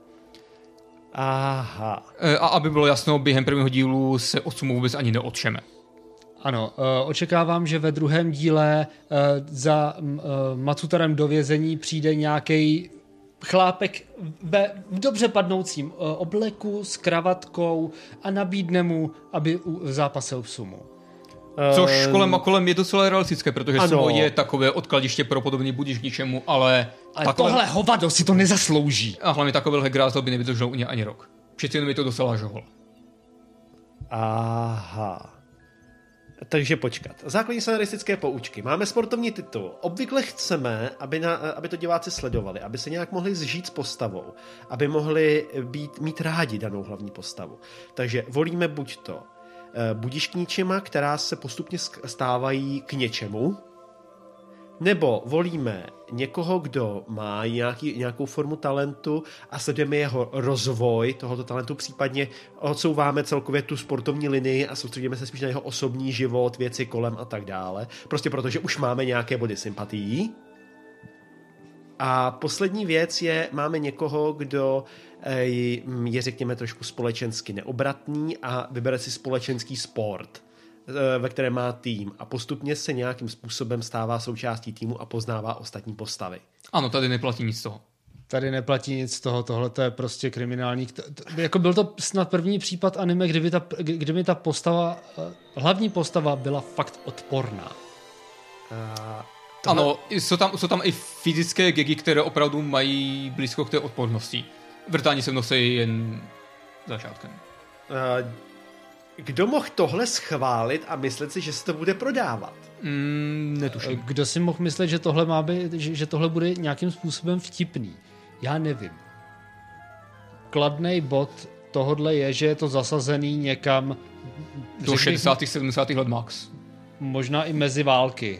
Speaker 2: Aha.
Speaker 3: A aby bylo jasno, během prvního dílu se o sumu vůbec ani neotřeme.
Speaker 1: Ano, očekávám, že ve druhém díle za Matsutarem do vězení přijde nějaký chlápek v dobře padnoucím obleku s kravatkou a nabídne mu, aby zápasil v sumu.
Speaker 3: Což kolem a kolem je docela realistické, protože sumo je takové odkladiště pro podobný budíš k ničemu, ale
Speaker 1: tohle hovado si to nezaslouží.
Speaker 3: A hlavně takovéhle grázo by nevydrželo u něj ani rok. Přeci jenom je to docela žohol.
Speaker 2: Aha. Takže počkat. Základní scenaristické poučky. Máme sportovní titul. Obvykle chceme, aby to diváci sledovali, aby se nějak mohli zžít s postavou, aby mohli mít rádi danou hlavní postavu. Takže volíme buď to budiškníčima, která se postupně stávají k něčemu, nebo volíme někoho, kdo má nějakou formu talentu a sledujeme jeho rozvoj tohoto talentu, případně odsouváme celkově tu sportovní linii a soustředíme se spíš na jeho osobní život, věci kolem a tak dále. Prostě protože už máme nějaké body sympatií. A poslední věc je, máme někoho, kdo je, řekněme, trošku společensky neobratný a vybere si společenský sport, ve kterém má tým a postupně se nějakým způsobem stává součástí týmu a poznává ostatní postavy.
Speaker 3: Ano, tady neplatí nic z toho.
Speaker 1: Tady neplatí nic z toho, tohle to je prostě kriminální. Jako byl to snad první případ anime, kdyby ta postava, hlavní postava byla fakt odporná.
Speaker 3: Ano, jsou tam i fyzické gagy, které opravdu mají blízko k té odpornosti. Vrtání se nosí jen začátkem.
Speaker 2: Kdo mohl tohle schválit a myslet si, že se to bude prodávat?
Speaker 3: Netuším.
Speaker 1: Kdo si mohl myslet, že tohle má být, že tohle bude nějakým způsobem vtipný? Já nevím. Kladný bod tohodle je, že je to zasazený někam
Speaker 3: do 60. 70. let max.
Speaker 1: Možná i mezi války.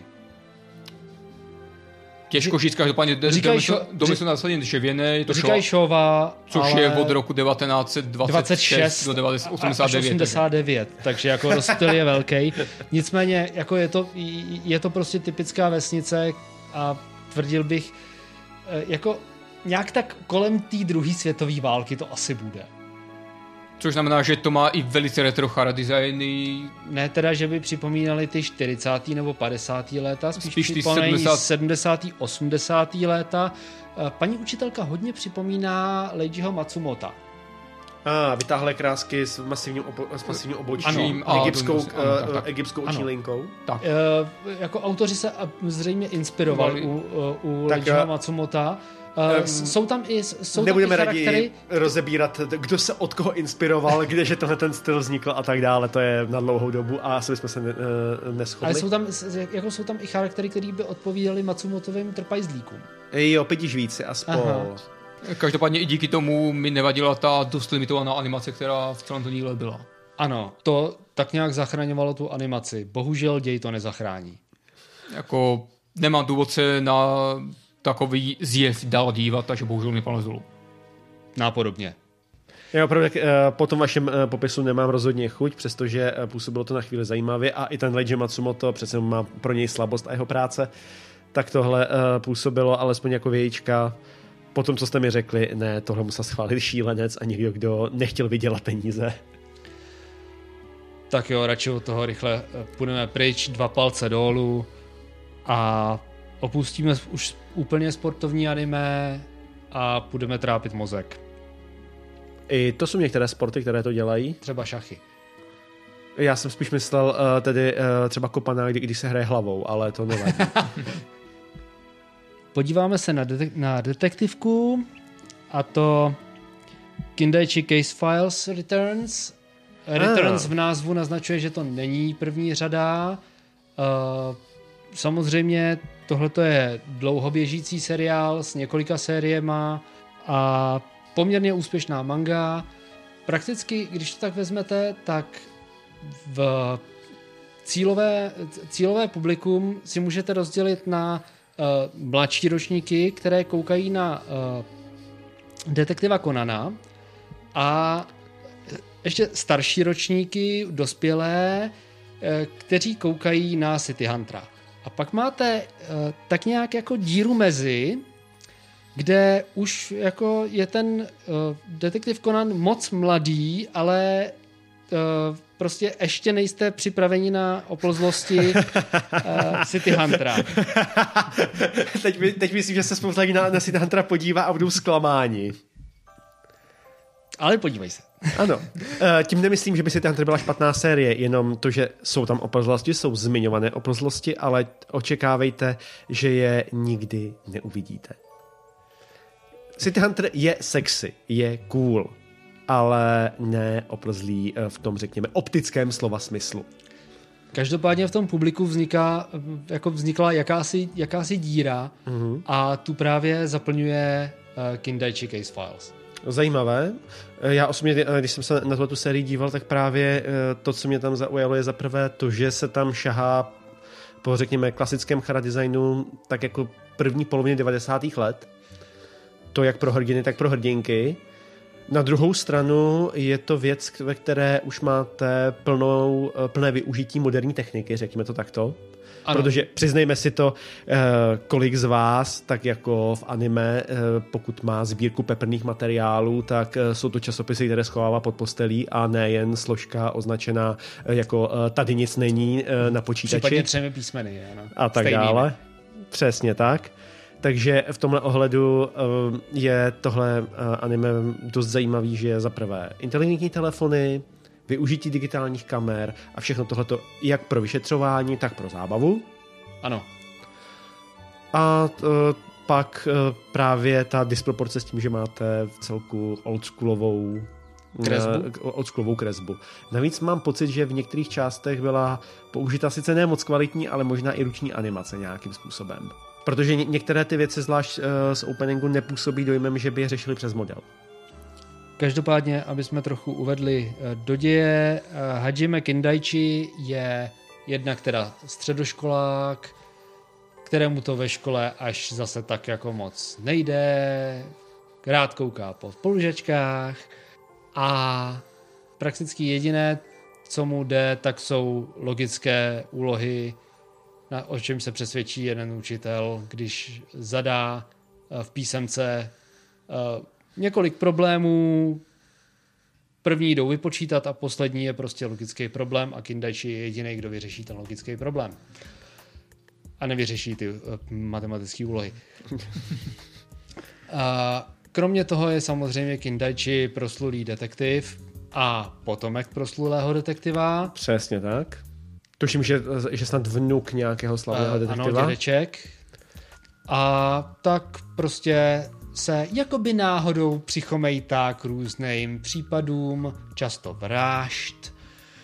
Speaker 3: Těžko říct, každopádně domysl nasadím dřevěné, to
Speaker 1: říkají Showa,
Speaker 3: což je od roku 1926 do 1989.
Speaker 1: Takže jako rozptyl je velký. Nicméně jako je to prostě typická vesnice a tvrdil bych, jako nějak tak kolem té druhé světové války to asi bude.
Speaker 3: Což znamená, že to má i velice retro chara designy.
Speaker 1: Ne teda, že by připomínali ty 40. nebo 50. léta, spíš připomínají 70. 80. léta. Paní učitelka hodně připomíná Leijiho Matsumota.
Speaker 2: Vytáhlé krásky s masivním obočím a egyptskou oční linkou.
Speaker 3: Tak.
Speaker 1: Jako autoři se zřejmě inspirovali u Leijiho Matsumota.
Speaker 2: Nebudeme raději rozebírat, kdo se od koho inspiroval, kdeže tenhle ten styl vznikl a tak dále, to je na dlouhou dobu a asi bychom se neshodli.
Speaker 1: Ale jsou tam i charaktery, který by odpovídali Matsumotovým trpajzlíkům.
Speaker 2: Jo, pětíž víc aspoň.
Speaker 3: Každopádně i díky tomu mi nevadila ta dost limitovaná animace, která v celém tom díle byla.
Speaker 1: Ano, to tak nějak zachraňovalo tu animaci. Bohužel děj to nezachrání.
Speaker 3: Jako nemám důvod se na takový zjev dál dívat, takže bohužel mi palec dolů.
Speaker 1: Nápodobně.
Speaker 2: Já opravdu po tom vašem popisu nemám rozhodně chuť, přestože působilo to na chvíli zajímavě a i ten Leiji Matsumoto přece má pro něj slabost a jeho práce, tak tohle působilo alespoň jako vějíčka. Po tom, co jste mi řekli, ne, tohle musel schválit šílenec a někdo, kdo nechtěl vydělat peníze.
Speaker 1: Tak jo, radši od toho rychle půjdeme pryč, 2 palce dolů a opustíme už úplně sportovní anime a budeme trápit mozek.
Speaker 2: I to jsou některé sporty, které to dělají.
Speaker 1: Třeba šachy.
Speaker 2: Já jsem spíš myslel třeba kopaná, když se hraje hlavou, ale to nevadí.
Speaker 1: Podíváme se na detektivku a to Kindaichi Case Files Returns. Returns v názvu naznačuje, že to není první řada. Samozřejmě tohleto je dlouhoběžící seriál s několika sériema a poměrně úspěšná manga. Prakticky, když to tak vezmete, tak v cílové publikum si můžete rozdělit na mladší ročníky, které koukají na detektiva Conana a ještě starší ročníky, dospělé, kteří koukají na City Huntera. A pak máte tak nějak jako díru mezi, kde už jako je ten detektiv Conan moc mladý, ale prostě ještě nejste připraveni na oplzlosti City Huntera.
Speaker 2: Teď myslím, že se spousta lidí na City Huntera podívá a budou zklamáni.
Speaker 1: Ale podívej se.
Speaker 2: Ano. Tím nemyslím, že by City Hunter byla špatná série, jenom to, že jsou tam oplzlosti, jsou zmiňované oplzlosti, ale očekávejte, že je nikdy neuvidíte. City Hunter je sexy, je cool. ale neoplzlý v tom, řekněme, optickém slova smyslu.
Speaker 1: Každopádně v tom publiku vznikla jakási díra a tu právě zaplňuje Kindaichi Case Files.
Speaker 2: Zajímavé. Já osobně, když jsem se na tu sérii díval, tak právě to, co mě tam zaujalo, je zaprvé to, že se tam šahá po, řekněme, klasickém charadesignu tak jako první polovině 90. let. To jak pro hrdiny, tak pro hrdinky. Na druhou stranu je to věc, ve které už máte plné využití moderní techniky, řekněme to takto. Ano. Protože přiznejme si to, kolik z vás, tak jako v anime, pokud má sbírku peprných materiálů, tak jsou to časopisy, které schovává pod postelí a nejen složka označená jako tady nic není na počítači.
Speaker 1: Případně 3 písmeny. Ano.
Speaker 2: A tak dále. Přesně tak. Takže v tomhle ohledu je tohle anime dost zajímavý, že je za prvé inteligentní telefony, využití digitálních kamer a všechno tohleto jak pro vyšetřování, tak pro zábavu.
Speaker 1: Ano.
Speaker 2: A pak právě ta disproporce s tím, že máte v celku oldschoolovou kresbu. Navíc mám pocit, že v některých částech byla použita sice ne moc kvalitní, ale možná i ruční animace nějakým způsobem. Protože některé ty věci, zvlášť z openingu, nepůsobí dojmem, že by je řešili přes model.
Speaker 1: Každopádně, aby jsme trochu uvedli do děje, Hajime Kindaichi je jednak teda středoškolák, kterému to ve škole až zase tak jako moc nejde, rád kouká po spolužačkách a prakticky jediné, co mu jde, tak jsou logické úlohy, o čem se přesvědčí jeden učitel, když zadá v písemce několik problémů, první jdou vypočítat a poslední je prostě logický problém a Kindaichi je jediný, kdo vyřeší ten logický problém. A nevyřeší ty matematické úlohy. Kromě toho je samozřejmě Kindaichi proslulý detektiv a potomek proslulého detektiva.
Speaker 2: Přesně tak. Tuším, že snad vnuk nějakého slavného detektiva.
Speaker 1: Ano, dědeček. A tak prostě se jakoby náhodou přichomejtá k různým případům, často vražd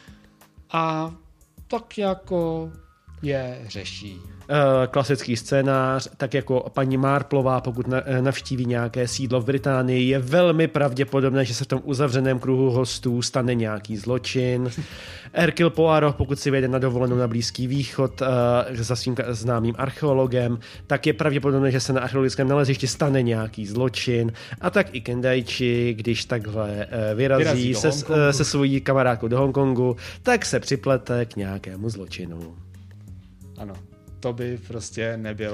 Speaker 1: a tak jako je řeší.
Speaker 2: Klasický scénář, tak jako paní Marplová, pokud navštíví nějaké sídlo v Británii, je velmi pravděpodobné, že se v tom uzavřeném kruhu hostů stane nějaký zločin. Hercule Poirot, pokud si vejde na dovolenou na Blízký východ za svým známým archeologem, tak je pravděpodobné, že se na archeologickém nalezišti stane nějaký zločin. A tak i Kindaichi, když takhle vyrazí se svojí kamarádkou do Hongkongu, tak se připlete k nějakému zločinu.
Speaker 1: Ano, to by prostě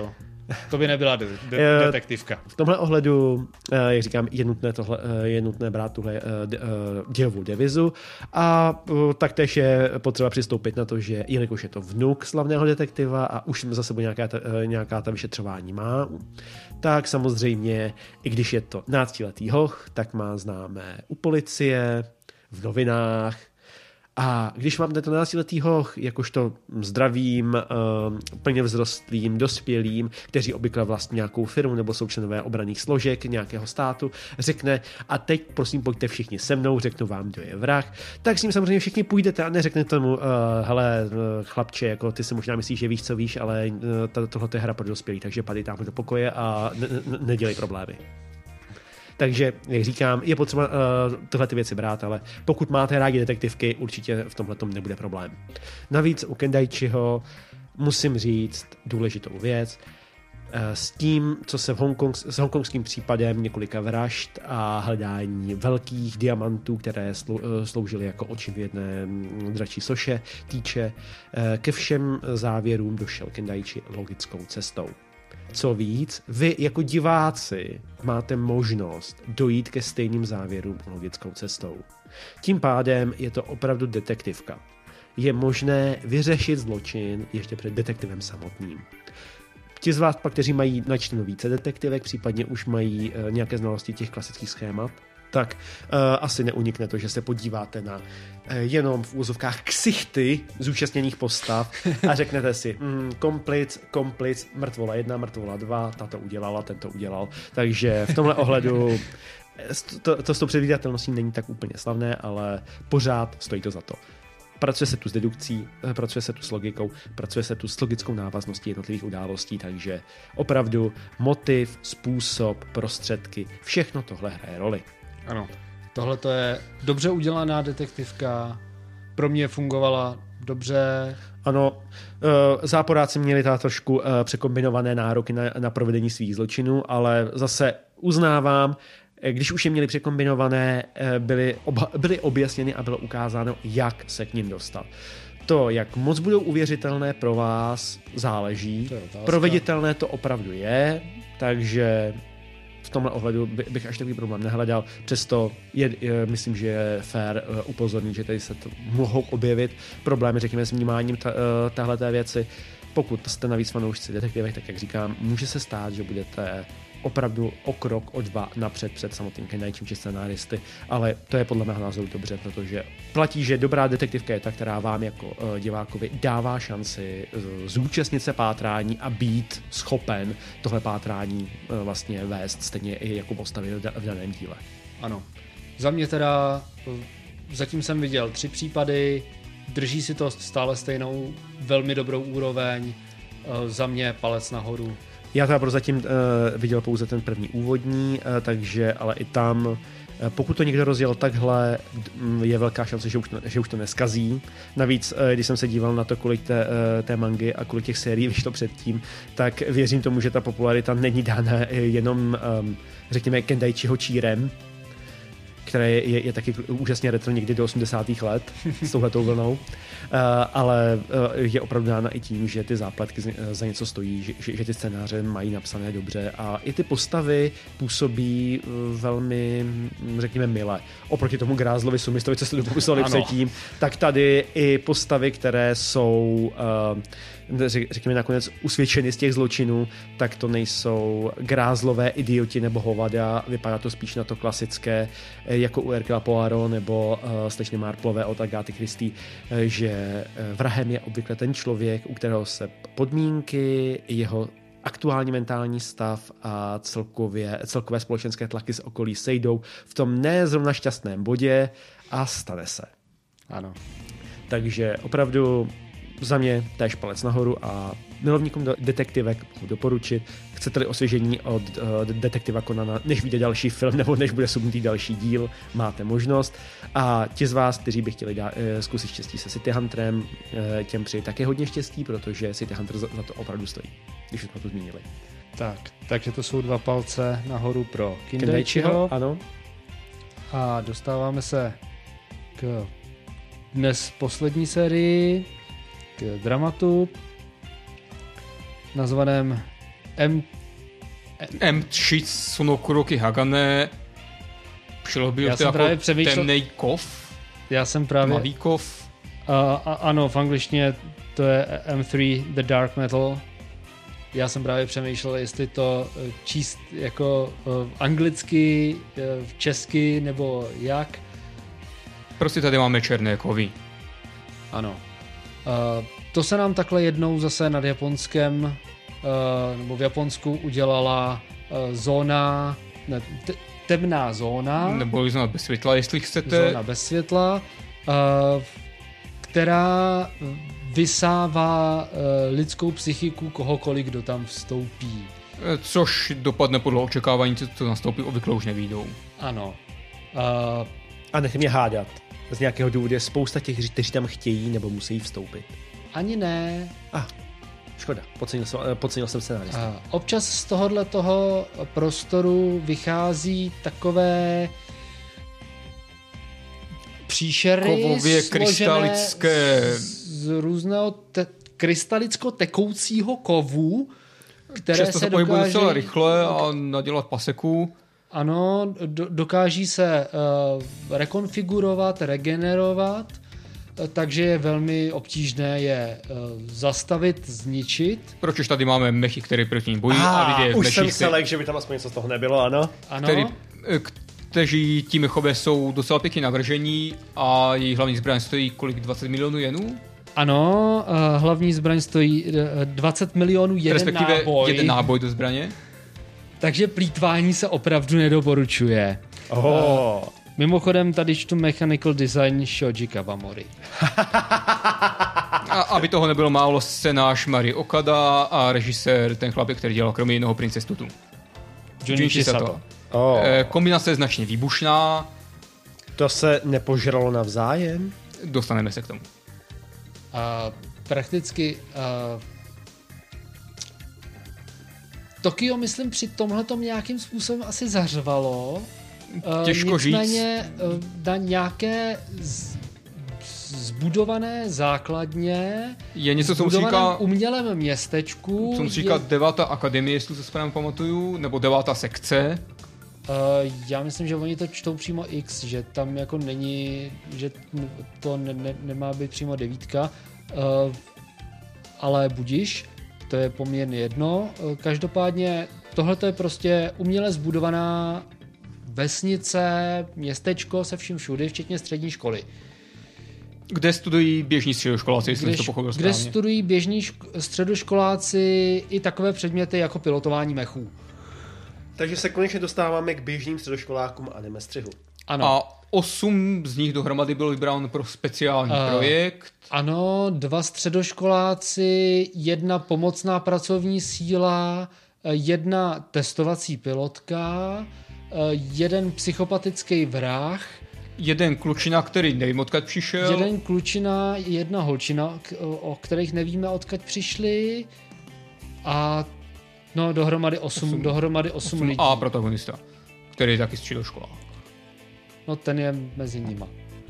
Speaker 1: nebyla detektivka.
Speaker 2: V tomhle ohledu, jak říkám, je nutné brát tuhle dějovou devizu a taktéž je potřeba přistoupit na to, že jelikož je to vnuk slavného detektiva a už za sebou nějaká ta vyšetřování má, tak samozřejmě, i když je to 12letý hoch, tak má známé u policie, v novinách. A když mám tento 12letý hoch, jakožto zdravým, plně vzrostlým, dospělým, kteří obvykle vlastní nějakou firmu nebo jsou členové obranných složek nějakého státu, řekne a teď prosím pojďte všichni se mnou, řeknu vám, kdo je vrah, tak s ním samozřejmě všichni půjdete a neřeknete tomu, hele chlapče, jako ty si možná myslíš, že víš, co víš, ale tohle je hra pro dospělí, takže padej tam do pokoje a nedělej problémy. Takže, jak říkám, je potřeba tyhle ty věci brát, ale pokud máte rádi detektivky, určitě v tomhletom nebude problém. Navíc u Kindaichiho musím říct důležitou věc. S tím, co se s hongkongským případem několika vražd a hledání velkých diamantů, které sloužily jako očividné dračí soše, týče, ke všem závěrům došel Kindaichi logickou cestou. Co víc, vy jako diváci máte možnost dojít ke stejným závěrům logickou cestou. Tím pádem je to opravdu detektivka. Je možné vyřešit zločin ještě před detektivem samotným. Ti z vás pak, kteří mají načteno více detektivek, případně už mají nějaké znalosti těch klasických schémat, tak asi neunikne to, že se podíváte na jenom v úzovkách ksichty zúčastněných postav a řeknete si komplic, mrtvola 1, mrtvola 2, ta to udělala, ten to udělal. Takže v tomhle ohledu To s tou předvídatelností není tak úplně slavné, ale pořád stojí to za to. Pracuje se tu s dedukcí, pracuje se tu s logikou, pracuje se tu s logickou návazností jednotlivých událostí, takže opravdu motiv, způsob, prostředky, všechno tohle hraje roli.
Speaker 1: Ano, tohle to je dobře udělaná detektivka, pro mě fungovala dobře.
Speaker 2: Ano, záporáci měli trošku překombinované nároky na provedení svých zločinů, ale zase uznávám, když už je měli překombinované, byly objasněny a bylo ukázáno, jak se k ním dostat. To, jak moc budou uvěřitelné pro vás, záleží. Proveditelné to opravdu je, takže v tomhle ohledu bych až takový problém nehledal. Přesto myslím, že je fér upozornit, že tady se mohou objevit problémy, řekněme, s vnímáním téhleté věci. Pokud jste navíc fanoušci detektivek, tak jak říkám, může se stát, že budete opravdu o krok, o 2 napřed před samotným Kendajčím či scenáristy, ale to je podle mého názoru dobře, protože platí, že dobrá detektivka je ta, která vám jako divákovi dává šanci zúčastnit se pátrání a být schopen tohle pátrání vlastně vést stejně i jako postavy v daném díle.
Speaker 1: Ano. Za mě teda zatím jsem viděl 3 případy, drží si to stále stejnou velmi dobrou úroveň, za mě palec nahoru.
Speaker 2: Já teda prozatím viděl pouze ten první úvodní, takže ale i tam, pokud to někdo rozjel takhle, je velká šance, že už to neskazí. Navíc, když jsem se díval na to, kolik té mangy a kolik těch sérií vyšlo předtím, tak věřím tomu, že ta popularita není dána jenom, řekněme, Kendaichiho čírem, které je taky úžasně retro někdy do 80. let s touhletou vlnou, ale je opravdu dána i tím, že ty zápletky za něco stojí, že ty scénáře mají napsané dobře a i ty postavy působí velmi, řekněme, mile. Oproti tomu Grázlovi Sumistovi, co jste popisovali předtím, tak tady i postavy, které jsou řekněme nakonec usvědčeny z těch zločinů, tak to nejsou grázlové idioti nebo hovada, vypadá to spíš na to klasické, jako u Hercula Poirot nebo slečny Marplové od Agáty Christie, že vrahem je obvykle ten člověk, u kterého se podmínky, jeho aktuální mentální stav a celkové společenské tlaky z okolí sejdou v tom ne zrovna šťastném bodě a stane se.
Speaker 1: Ano.
Speaker 2: Takže opravdu za mě též palec nahoru a milovníkům detektivek mohu doporučit. Chcete-li osvěžení od detektiva Conana, než vyjde další film nebo než bude subnutý další díl, máte možnost. A ti z vás, kteří by chtěli zkusit štěstí se City Hunterem, těm přeji také hodně štěstí, protože City Hunter za to opravdu stojí, když jsme to zmínili.
Speaker 1: Takže to jsou 2 palce nahoru pro Kendaichiho.
Speaker 2: Ano.
Speaker 1: A dostáváme se k dnes poslední sérii, k dramatu nazvaném
Speaker 3: M3 Sonokuroki Hagane. Přilobil to jako temnej kov.
Speaker 1: Já jsem právě...
Speaker 3: Tmavý kov.
Speaker 1: Ano, v angličtině to je M3 The Dark Metal. Já jsem právě přemýšlel, jestli to číst jako anglicky, česky nebo jak.
Speaker 3: Prostě tady máme černé kovy.
Speaker 1: Ano. To se nám takhle jednou zase nad Japonskem nebo v Japonsku udělala zóna, temná zóna.
Speaker 3: Nebo zóna bez světla, jestli chcete.
Speaker 1: Zóna bez světla, která vysává lidskou psychiku kohokoliv, kdo tam vstoupí.
Speaker 3: Což dopadne podle očekávání, co nastoupí, obvykle už nevídou.
Speaker 1: Ano.
Speaker 2: A nechte mě hádat. Z nějakého důvodu je spousta těch, kteří tam chtějí nebo musí vstoupit.
Speaker 1: Ani ne.
Speaker 2: Škoda, podcenil jsem scénáristů.
Speaker 1: Občas z tohoto prostoru vychází takové příšery
Speaker 3: kovově krystalické
Speaker 1: z různého krystalicko tekoucího kovu, které
Speaker 3: často se pohybuje docela rychle a nadělat paseků.
Speaker 1: Ano, dokáží se rekonfigurovat, regenerovat, takže je velmi obtížné je zastavit, zničit.
Speaker 3: Proč tady máme mechy, které proti ní bojí a lidé v
Speaker 2: už jsem se lek, že by tam aspoň něco z toho nebylo, ano?
Speaker 3: Kteří ti mechové jsou docela pěkně navržení a jejich hlavní zbraň stojí kolik? 20 milionů jenů?
Speaker 1: Ano, hlavní zbraň stojí 20 milionů jeden náboj.
Speaker 3: Jeden náboj do zbraně.
Speaker 1: Takže plýtvání se opravdu nedoporučuje.
Speaker 2: Oh.
Speaker 1: Mimochodem tady čtu Mechanical Design Shoji Kawamori.
Speaker 3: A aby toho nebylo málo, scénář Mari Okada a režisér ten chlapík, který dělal kromě jiného Prince Tutu.
Speaker 1: Junichi Sato.
Speaker 2: Oh.
Speaker 3: Kombinace je značně výbušná.
Speaker 2: To se nepožralo navzájem?
Speaker 3: Dostaneme se k tomu.
Speaker 1: Prakticky Tokio, myslím, při tomhletom nějakým způsobem asi zařvalo.
Speaker 3: Těžko říct.
Speaker 1: Nicméně na nějaké zbudované základně,
Speaker 3: Je něco, co mu se
Speaker 1: zbudovaném
Speaker 3: říká,
Speaker 1: umělém městečku.
Speaker 3: co mu se říká 9. akademie, jestli se správně pamatuju, nebo 9. sekce.
Speaker 1: Já myslím, že oni to čtou přímo X, že tam jako není, že to nemá být přímo 9, ale budiš, to je poměrně jedno. Každopádně tohle je prostě uměle zbudovaná vesnice, městečko se vším všude, včetně střední školy.
Speaker 3: Kde studují běžní středoškoláci, jestli jsem to pochopil správně.
Speaker 1: Kde studují běžní středoškoláci i takové předměty jako pilotování mechů.
Speaker 2: Takže se konečně dostáváme k běžným středoškolákům anime střihu.
Speaker 1: Ano.
Speaker 3: A 8 z nich dohromady bylo vybráno pro speciální projekt.
Speaker 1: Ano, 2 středoškoláci, 1 pomocná pracovní síla, 1 testovací pilotka, 1 psychopatický vrah,
Speaker 3: 1 klučina, který nevím, odkud přišel.
Speaker 1: 1 klučina, 1 holčina, o kterých nevíme, odkud přišli, a no dohromady 8 lidí.
Speaker 3: A protagonista, který je taky středoškolák.
Speaker 1: No ten je mezi nima.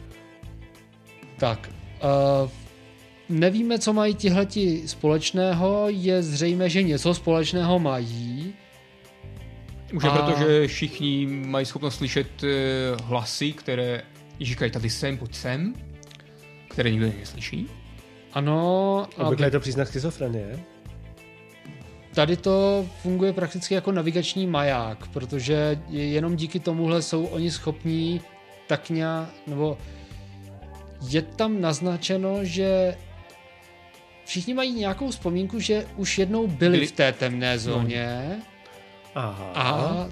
Speaker 1: Tak, nevíme, co mají tihleti společného, je zřejmé, že něco společného mají.
Speaker 3: Už je proto, že všichni mají schopnost slyšet hlasy, které říkají tady sem, pojď sem, které nikdo neslyší.
Speaker 1: Ano.
Speaker 2: Obvykle je to příznak schizofrenie.
Speaker 1: Tady to funguje prakticky jako navigační maják, protože jenom díky tomuhle jsou oni schopní tak nějak, nebo je tam naznačeno, že všichni mají nějakou vzpomínku, že už jednou byli v té temné zóně.
Speaker 2: Aha.
Speaker 1: A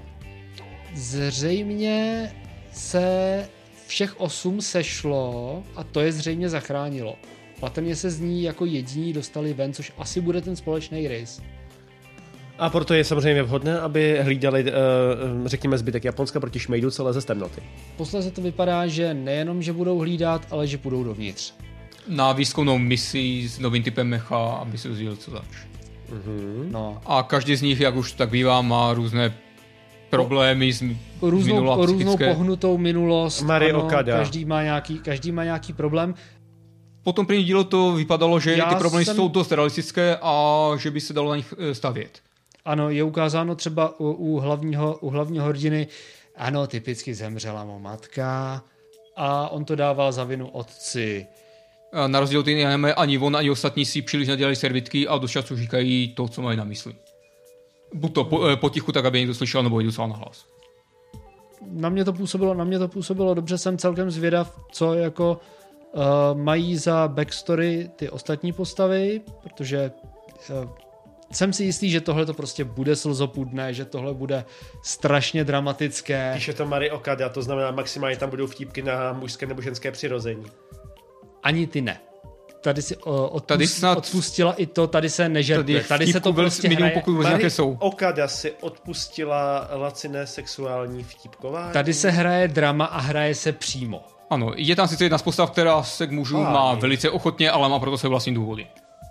Speaker 1: zřejmě se všech 8 sešlo a to je zřejmě zachránilo. Patrně se z ní jako jediní dostali ven, což asi bude ten společný rys.
Speaker 2: A proto je samozřejmě vhodné, aby hlídali, řekněme, zbytek Japonska proti šmejdu, co leze z temnoty.
Speaker 1: Posledně to vypadá, že nejenom, že budou hlídat, ale že půjdou dovnitř.
Speaker 3: Na výzkumnou misi s novým typem mecha, aby se dozvěděl, co zač.
Speaker 2: Mm-hmm.
Speaker 1: No.
Speaker 3: A každý z nich, jak už tak bývá, má různé problémy z
Speaker 1: různou pohnutou minulost.
Speaker 2: Mari
Speaker 1: ano,
Speaker 2: Okada.
Speaker 1: Každý má nějaký problém.
Speaker 3: Po tom první dílu to vypadalo, že ty problémy jsou dost realistické a že by se dalo na nich stavět.
Speaker 1: Ano, je ukázáno třeba u hlavního hrdiny, ano, typicky zemřela mu matka a on to dával za vinu otci.
Speaker 3: A na rozdíl od jiných anime, ani on, ani ostatní si příliš nedělali servítky a dost času říkají to, co mají na mysli. Buď to potichu, tak aby někdo slyšel, nebo jdu sám na hlas.
Speaker 1: Na mě to působilo dobře, jsem celkem zvědav, co jako mají za backstory ty ostatní postavy, protože jsem si jistý, že tohle to prostě bude slzopůdné, že tohle bude strašně dramatické.
Speaker 2: Když je to Mari Okada, to znamená maximálně tam budou vtípky na mužské nebo ženské přirození.
Speaker 1: Ani ty ne. Tady si odpustila i to, tady se nežertuje. Tady se to prostě hraje.
Speaker 2: Mari Okada si odpustila laciné sexuální vtípkování.
Speaker 1: Tady se hraje drama a hraje se přímo.
Speaker 3: Ano, je tam sice jedna z postav, která se k mužům má velice ochotně, ale má proto své vlastní důvody.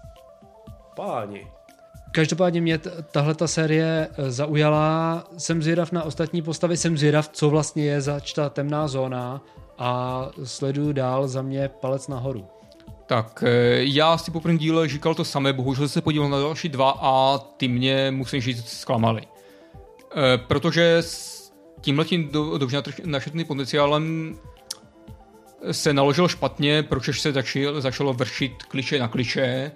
Speaker 2: Páni.
Speaker 1: Každopádně mě tahleta série zaujala. Jsem zvědav na ostatní postavy, jsem zvědav, co vlastně je zač ta temná zóna a sleduju dál, za mě palec nahoru.
Speaker 3: Tak já si po prvním díle říkal to samé, bohužel se podíval na další 2 a ty mě, musím říct, zklamali. Protože s tímhletím dobře našetným potenciálem se naložil špatně, protože se začalo vršit klišé na klišé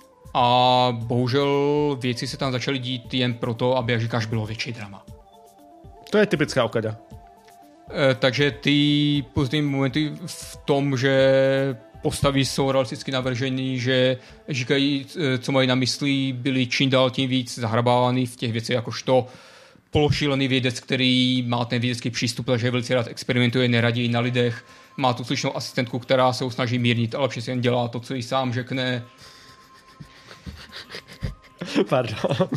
Speaker 3: a bohužel věci se tam začaly dít jen proto, aby, jak říkáš, bylo větší drama.
Speaker 2: To je typická Okada.
Speaker 3: Takže ty pozitivní momenty v tom, že postavy jsou realisticky navržený, že říkají, co mají na mysli, byly čím dál tím víc zahrabávány v těch věcech, jakožto pološílený vědec, který má ten vědecký přístup, takže velice rád experimentuje, neraději na lidech. Má tu slyšnou asistentku, která se ho snaží mírnit, ale přesně jen dělá to, co jí sám řekne.
Speaker 2: Pardon.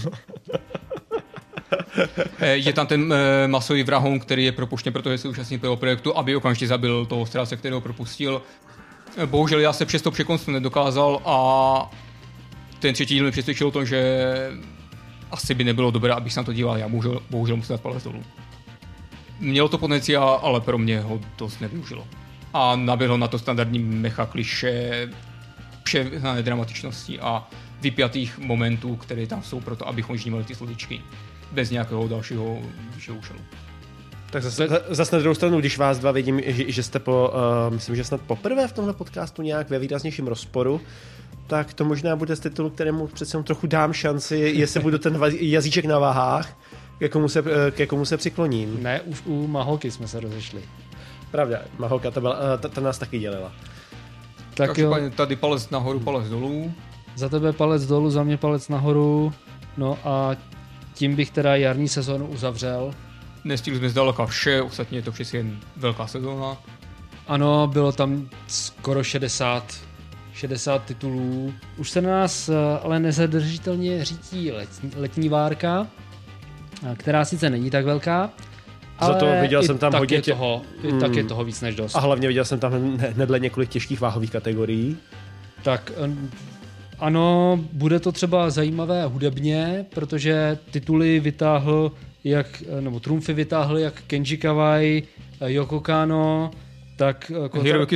Speaker 3: Je tam ten masový vrahoun, který je propuštěn, protože se účastní toho projektu, aby okamžitě zabil toho stráce, kterého propustil. Bohužel já se přes to překonstru nedokázal a ten třetí díl mi přesvědčil o tom, že asi by nebylo dobré, abych se na to díval. Já bohužel musím dát palec dolů. Mělo to potenciál, ale pro mě ho dost nevyužilo. A naběhlo na to standardní mecha kliše přehnané dramatičnosti a vypjatých momentů, které tam jsou proto, abychom vnímali ty slovíčky. Bez nějakého dalšího účelu.
Speaker 2: Tak zase na druhou stranu, když vás dva vidím, že jste myslím, že snad poprvé v tomhle podcastu nějak ve výraznějším rozporu, tak to možná bude z titulu, kterému přece jenom trochu dám šanci, jestli budu ten jazyček na váhách, k jakomu se přikloním.
Speaker 1: Ne, už u Mahoky jsme se rozešli.
Speaker 2: Pravda, Mahoka, ta nás taky dělila.
Speaker 1: Tak jo.
Speaker 3: Tady palec nahoru, palec dolů.
Speaker 1: Za tebe palec dolů, za mě palec nahoru. No a tím bych teda jarní sezónu uzavřel.
Speaker 3: Nestihli jsme zdaleka vše, ostatně je to přeci jen velká sezóna.
Speaker 1: Ano, bylo tam skoro 60 titulů. Už se na nás ale nezadržitelně řítí letní várka, která sice není tak velká, ale
Speaker 2: za to viděl jsem tam hodně
Speaker 1: tak je toho víc než dost.
Speaker 2: A hlavně viděl jsem tam hnedle několik těžkých váhových kategorií.
Speaker 1: Tak ano, bude to třeba zajímavé hudebně, protože tituly vytáhl trumfy vytáhl jak Kenji Kawai, Yoko Kanno, tak
Speaker 3: Hiroyuki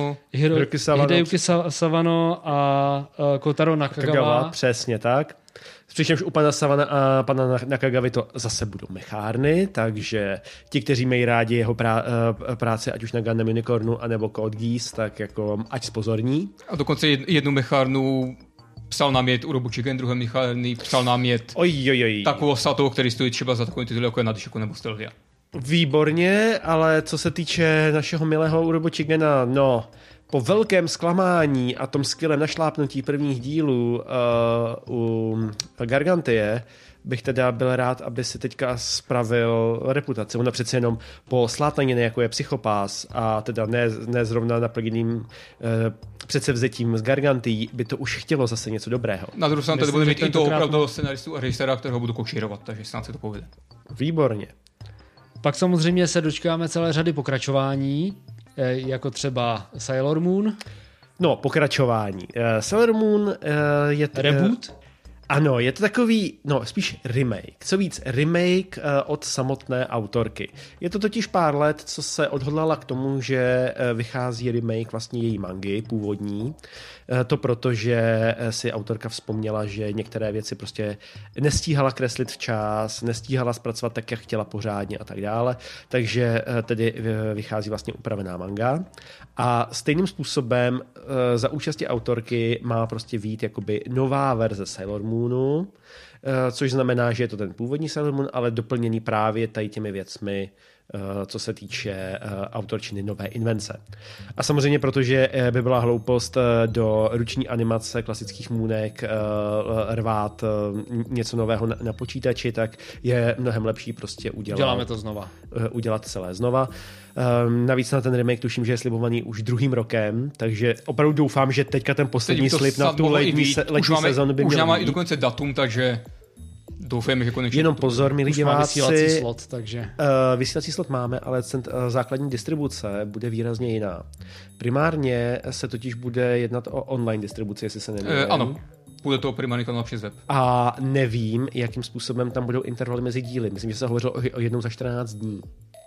Speaker 1: Savano a Kotaro Nakagawa.
Speaker 2: Přesně tak. Přičemž u pana Savana a pana Nakagavy to zase budou mechárny, takže ti, kteří mají rádi jeho práce, ať už na Gundam Unicornu, anebo Code Geass, tak jako ať spozorní.
Speaker 3: A dokonce jednu mechárnu psal námět Urobu Chicken, druhé mechárny psal námět takovou Sato, který stojí třeba za takový titul, jako je Nadishoku nebo Stelvia.
Speaker 2: Výborně, ale co se týče našeho milého Urobu Chickena, no, po velkém zklamání a tom skvělém našlápnutí prvních dílů u Gargantie bych teda byl rád, aby si teďka spravil reputaci. Ona přece jenom po slátaniny, jako je Psychopás a teda ne zrovna naplněným předsevzetím z Gargantii, by to už chtělo zase něco dobrého.
Speaker 3: Na druhou stranu tady bude mít i toho opravdu scenaristu a režisera, kterého budu kočírovat, takže snad se to povede.
Speaker 2: Výborně.
Speaker 1: Pak samozřejmě se dočkáme celé řady pokračování, jako třeba Sailor Moon.
Speaker 2: No, pokračování. Sailor Moon je...
Speaker 1: Reboot?
Speaker 2: Ano, je to takový, no spíš remake. Co víc, remake od samotné autorky. Je to totiž pár let, co se odhodlala k tomu, že vychází remake vlastně její mangy původní. To proto, že si autorka vzpomněla, že některé věci prostě nestíhala kreslit včas, nestíhala zpracovat tak, jak chtěla pořádně a tak dále. Takže tedy vychází vlastně upravená manga. A stejným způsobem za účasti autorky má prostě vyjít jakoby nová verze Sailor Moonu, což znamená, že je to ten původní Sailor Moon, ale doplněný právě tady těmi věcmi, co se týče autorčiny nové invence. A samozřejmě, protože by byla hloupost do ruční animace klasických můnek rvát něco nového na počítači, tak je mnohem lepší prostě udělat celé znova. Navíc na ten remake tuším, že je slibovaný už druhým rokem, takže opravdu doufám, že teďka ten poslední slib na tu letní sezonu by měl.
Speaker 3: Už máme i dokonce datum, takže doufujeme, že konečně.
Speaker 2: Jenom pozor, milí diváci.
Speaker 1: Vysílací slot, takže.
Speaker 2: Vysílací slot máme, ale základní distribuce bude výrazně jiná. Primárně se totiž bude jednat o online distribuci, jestli se nemýlím.
Speaker 3: Ano. Bude to primárně kanál přes web.
Speaker 2: A nevím, jakým způsobem tam budou intervaly mezi díly. Myslím, že se hovořilo o jednou za 14 dní.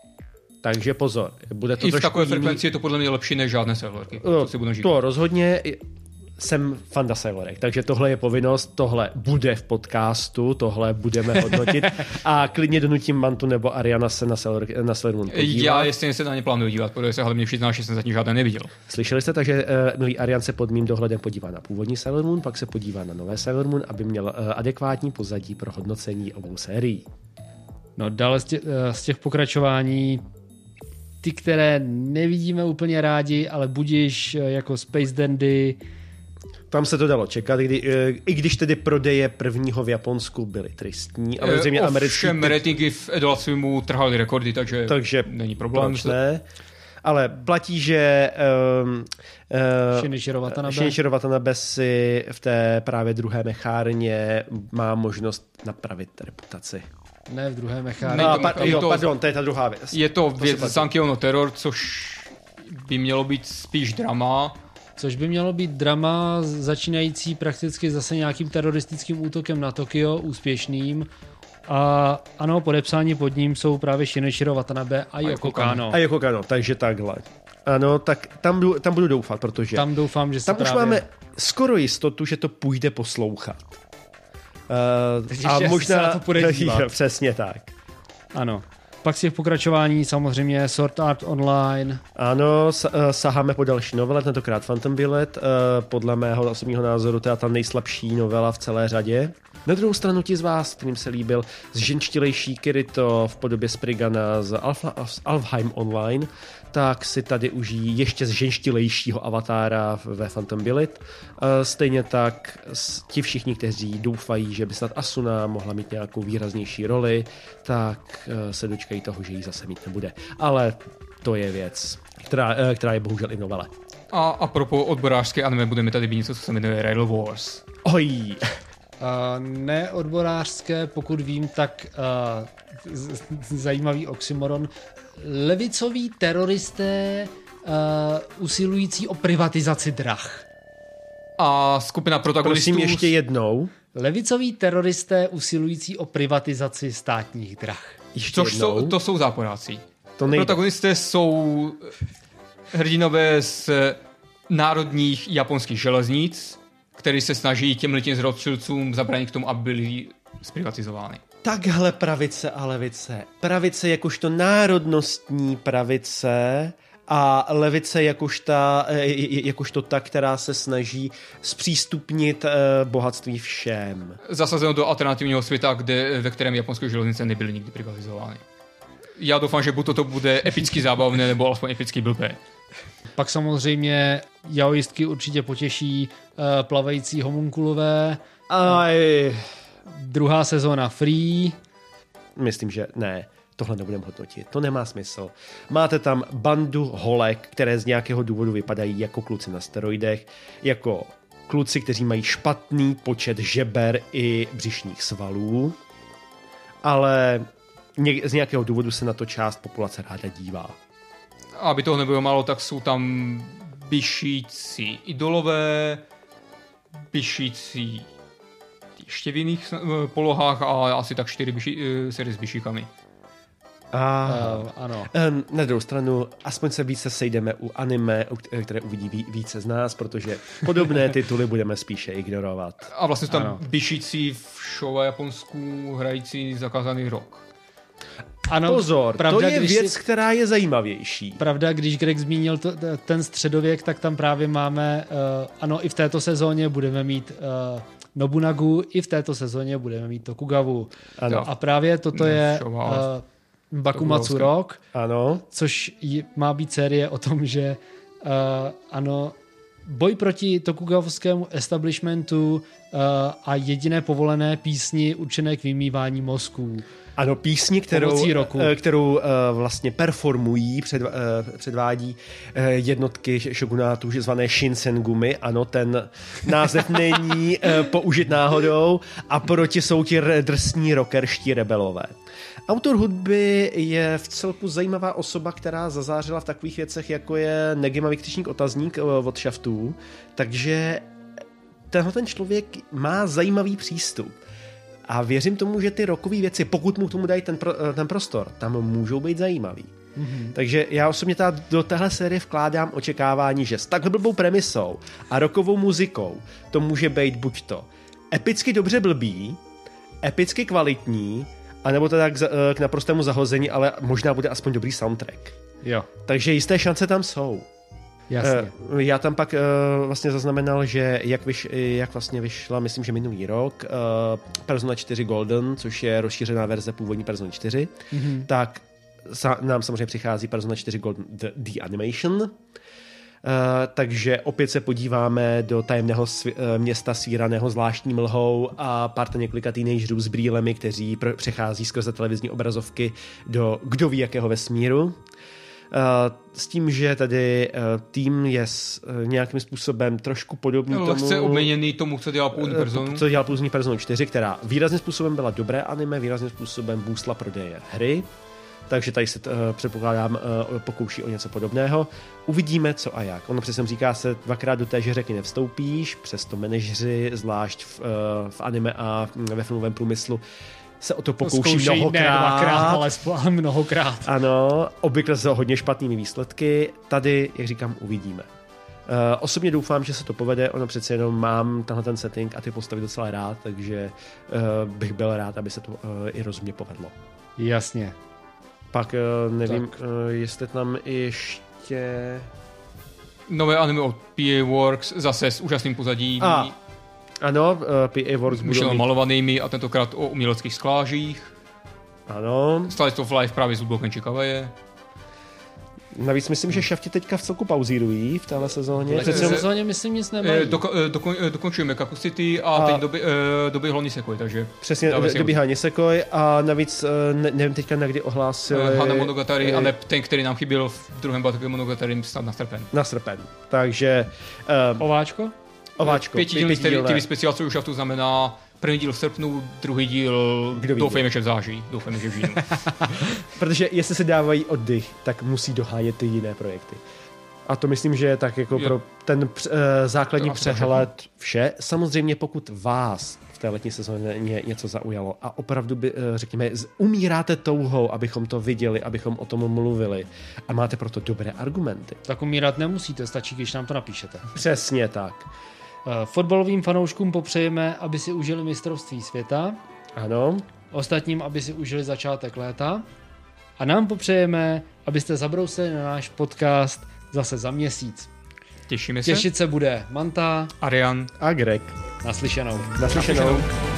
Speaker 2: Takže pozor. Bude to
Speaker 3: i v takové frekvenci je to podle mě lepší než žádné Sailorky.
Speaker 2: To rozhodně. Jsem fanda Sailorek, takže tohle je povinnost, tohle bude v podcastu, tohle budeme hodnotit a klidně donutím Mantu nebo Ariana se na Sailor Moon podívat.
Speaker 3: Já jestli se na ně plánuju dívat, protože se hlavně přizná, že jsem zatím žádné neviděl.
Speaker 2: Slyšeli jste, takže milý Arian se pod mým dohledem podívá na původní Sailor Moon, pak se podívá na nové Sailor Moon, aby měl adekvátní pozadí pro hodnocení obou sérií.
Speaker 1: No dále z těch pokračování ty, které nevidíme úplně rádi, ale budiž jako Space Dandy,
Speaker 2: Tam se to dalo čekat, i když tedy prodeje prvního v Japonsku byly tristní, ale zřejmě americký...
Speaker 3: Ovšem ratingy v Adult Swimu trhaly rekordy, takže není problém.
Speaker 2: Ne? Ale platí, že
Speaker 1: Shinichiro
Speaker 2: Watanabe si v té právě druhé mechárně má možnost napravit reputaci.
Speaker 1: Ne v druhé mechárně.
Speaker 2: Pardon, to je ta druhá věc.
Speaker 3: Je to věc Sankyo no Terror, což by mělo být spíš drama.
Speaker 1: Což by mělo být drama začínající prakticky zase nějakým teroristickým útokem na Tokio, úspěšným. A ano, podepsání pod ním jsou právě Shinichiro Watanabe a Yoko Kanno.
Speaker 2: A Yoko Kanno, takže takhle. Ano, tak tam budu doufat, protože...
Speaker 1: Tam doufám, že se
Speaker 2: tam
Speaker 1: právě...
Speaker 2: už máme skoro jistotu, že to půjde poslouchat.
Speaker 1: A možná se na to půjde dívat.
Speaker 2: Přesně tak.
Speaker 1: Ano. Pak z těch pokračování samozřejmě Sword Art Online.
Speaker 2: Ano, saháme po další novele, tentokrát Phantom Bullet. Podle mého osobního názoru to je ta nejslabší novela v celé řadě. Na druhou stranu ti z vás, kterým se líbil zženštilejší Kirito v podobě Sprigana z Alfheim Online, tak si tady užijí ještě zženštilejšího avatára ve Phantom Bullet. Stejně tak ti všichni, kteří doufají, že by snad Asuna mohla mít nějakou výraznější roli, tak se dočkají toho, že jí zase mít nebude. Ale to je věc, která je bohužel i novele.
Speaker 3: A propos odborářské anime budeme tady být něco, co se jmenuje Rail Wars.
Speaker 2: Oj!
Speaker 1: Ne odborářské, pokud vím, tak zajímavý oxymoron. Levicoví teroristé usilující o privatizaci drah.
Speaker 3: A skupina protagonistů...
Speaker 2: Prosím ještě jednou.
Speaker 1: Levicoví teroristé usilující o privatizaci státních drah.
Speaker 3: To jsou záporáci.
Speaker 2: To
Speaker 3: protagonisté jsou hrdinové z národních japonských železnic, který se snaží těm Rothschildcům zabránit k tomu, aby byli zprivatizovány.
Speaker 2: Takhle pravice a levice. Pravice jakožto národnostní pravice a levice jakožto ta, která se snaží zpřístupnit bohatství všem.
Speaker 3: Zasazeno do alternativního světa, ve kterém japonské železnice nebyly nikdy privatizovány. Já doufám, že buď to bude epicky zábavné, nebo alespoň epicky blbé.
Speaker 1: Pak samozřejmě jaoistky určitě potěší plavající homunkulové. Druhá sezóna Free.
Speaker 2: Myslím, že ne. Tohle nebudeme hodnotit. To nemá smysl. Máte tam bandu holek, které z nějakého důvodu vypadají jako kluci na steroidech, jako kluci, kteří mají špatný počet žeber i břišních svalů, ale z nějakého důvodu se na to část populace ráda dívá.
Speaker 3: Aby toho nebylo málo, tak jsou tam bišící idolové, bišící ještě v jiných polohách a asi tak 4 série s bišíkami.
Speaker 2: Ano. Na druhou stranu, aspoň se více sejdeme u anime, které uvidí více z nás, protože podobné tituly budeme spíše ignorovat.
Speaker 3: A vlastně tam bišící v show a Japonsku hrající Zakázaný rok.
Speaker 2: Ano, pozor, pravda, to je věc, která je zajímavější.
Speaker 1: Pravda, když Greg zmínil ten středověk, tak tam právě máme, ano, i v této sezóně budeme mít Nobunagu, i v této sezóně budeme mít Tokugavu. Ano. A právě toto je Bakumatsu Rock,
Speaker 2: ano.
Speaker 1: Což má být série o tom, že ano, boj proti tokugavskému establishmentu a jediné povolené písni určené k vymývání mozků.
Speaker 2: Ano, písni, kterou vlastně performují, předvádí jednotky šogunátu zvané Shinsengumi. Ano, ten název není použit náhodou a proti jsou ti drsní rockerští rebelové. Autor hudby je v celku zajímavá osoba, která zazářila v takových věcech, jako je Negima Vykřičník otazník od Shaftů, takže ten člověk má zajímavý přístup. A věřím tomu, že ty rockové věci, pokud mu k tomu dají ten prostor, tam můžou být zajímavý. Mm-hmm. Takže já osobně do téhle série vkládám očekávání, že s takhle blbou premisou a rockovou muzikou to může být buď to epicky dobře blbý, epicky kvalitní, anebo to tak k naprostému zahození, ale možná bude aspoň dobrý soundtrack.
Speaker 1: Jo.
Speaker 2: Takže jisté šance tam jsou.
Speaker 1: Jasně.
Speaker 2: Já tam pak vlastně zaznamenal, že jak vlastně vyšla, myslím, že minulý rok, Persona 4 Golden, což je rozšířená verze původní Persona 4, tak nám samozřejmě přichází Persona 4 Golden The Animation. takže opět se podíváme do tajemného města svíraného zvláštní mlhou a parta několika teenagerů s brýlemi, kteří přechází skrze televizní obrazovky do kdo ví jakého vesmíru. S tím, že tady tým je nějakým způsobem trošku podobný tomu...
Speaker 3: Lehce obměněný tomu, co dělal původní Personu.
Speaker 2: Co dělal původní Personu 4, která výrazným způsobem byla dobré anime, výrazným způsobem boostla prodeje hry. Takže tady se předpokládám pokouší o něco podobného. Uvidíme, co a jak. Ono přesně říká se, dvakrát do téže řeky nevstoupíš, přesto manažeři, zvlášť v anime a ve filmovém průmyslu, se o to pokouší mnohokrát.
Speaker 1: Ne dvakrát, ale mnohokrát.
Speaker 2: Ano, obvykle s hodně špatnými výsledky. Tady, jak říkám, uvidíme. Osobně doufám, že se to povede, ono přece jenom mám tenhle ten setting a ty postavy docela rád, takže bych byl rád, aby se to i rozumně povedlo.
Speaker 1: Jasně.
Speaker 2: Pak nevím, jestli tam ještě...
Speaker 3: Nové anime od PA Works, zase s úžasným pozadím.
Speaker 2: Ano, PA Works budou mít...
Speaker 3: malovanými a tentokrát o uměleckých sklážích.
Speaker 2: Ano.
Speaker 3: Slice of Life právě s Udbokem Čikaveje.
Speaker 2: Navíc myslím, že šafti teďka v celku pauzírují v téhle sezóně.
Speaker 1: V téhle sezóně myslím nic nemají.
Speaker 3: Dokončujeme Kaku City a teď doběhlo Nisekoi, takže...
Speaker 2: Přesně, dobíhá Nisekoi a navíc nevím teďka na kdy ohlásili...
Speaker 3: Hana Monogatari a ne ten, který nám chyběl v druhém Battle Monogatari snad na srpen.
Speaker 2: Na srpen, takže...
Speaker 1: Ováčko?
Speaker 2: Ováčko.
Speaker 3: Pětidílný TV speciál, co už to znamená první díl v srpnu, druhý díl doufejme, že v září, doufejme, že v říjnu.
Speaker 2: Protože jestli se dávají oddych, tak musí dohájet ty jiné projekty. A to myslím, že je tak jako pro ten základní přehled vše. Samozřejmě pokud vás v té letní sezóně něco zaujalo a opravdu by, řekněme, umíráte touhou, abychom to viděli, abychom o tom mluvili a máte proto dobré argumenty.
Speaker 1: Tak umírat nemusíte, stačí, když nám to napíšete.
Speaker 2: Přesně tak.
Speaker 1: Fotbalovým fanouškům popřejeme, aby si užili mistrovství světa.
Speaker 2: Ano.
Speaker 1: Ostatním, aby si užili začátek léta. A nám popřejeme, abyste zabrousili na náš podcast zase za měsíc.
Speaker 3: Těšíme se.
Speaker 1: Těšit se bude Manta,
Speaker 3: Arian
Speaker 2: a Greg.
Speaker 1: Naslyšenou.
Speaker 2: Naslyšenou.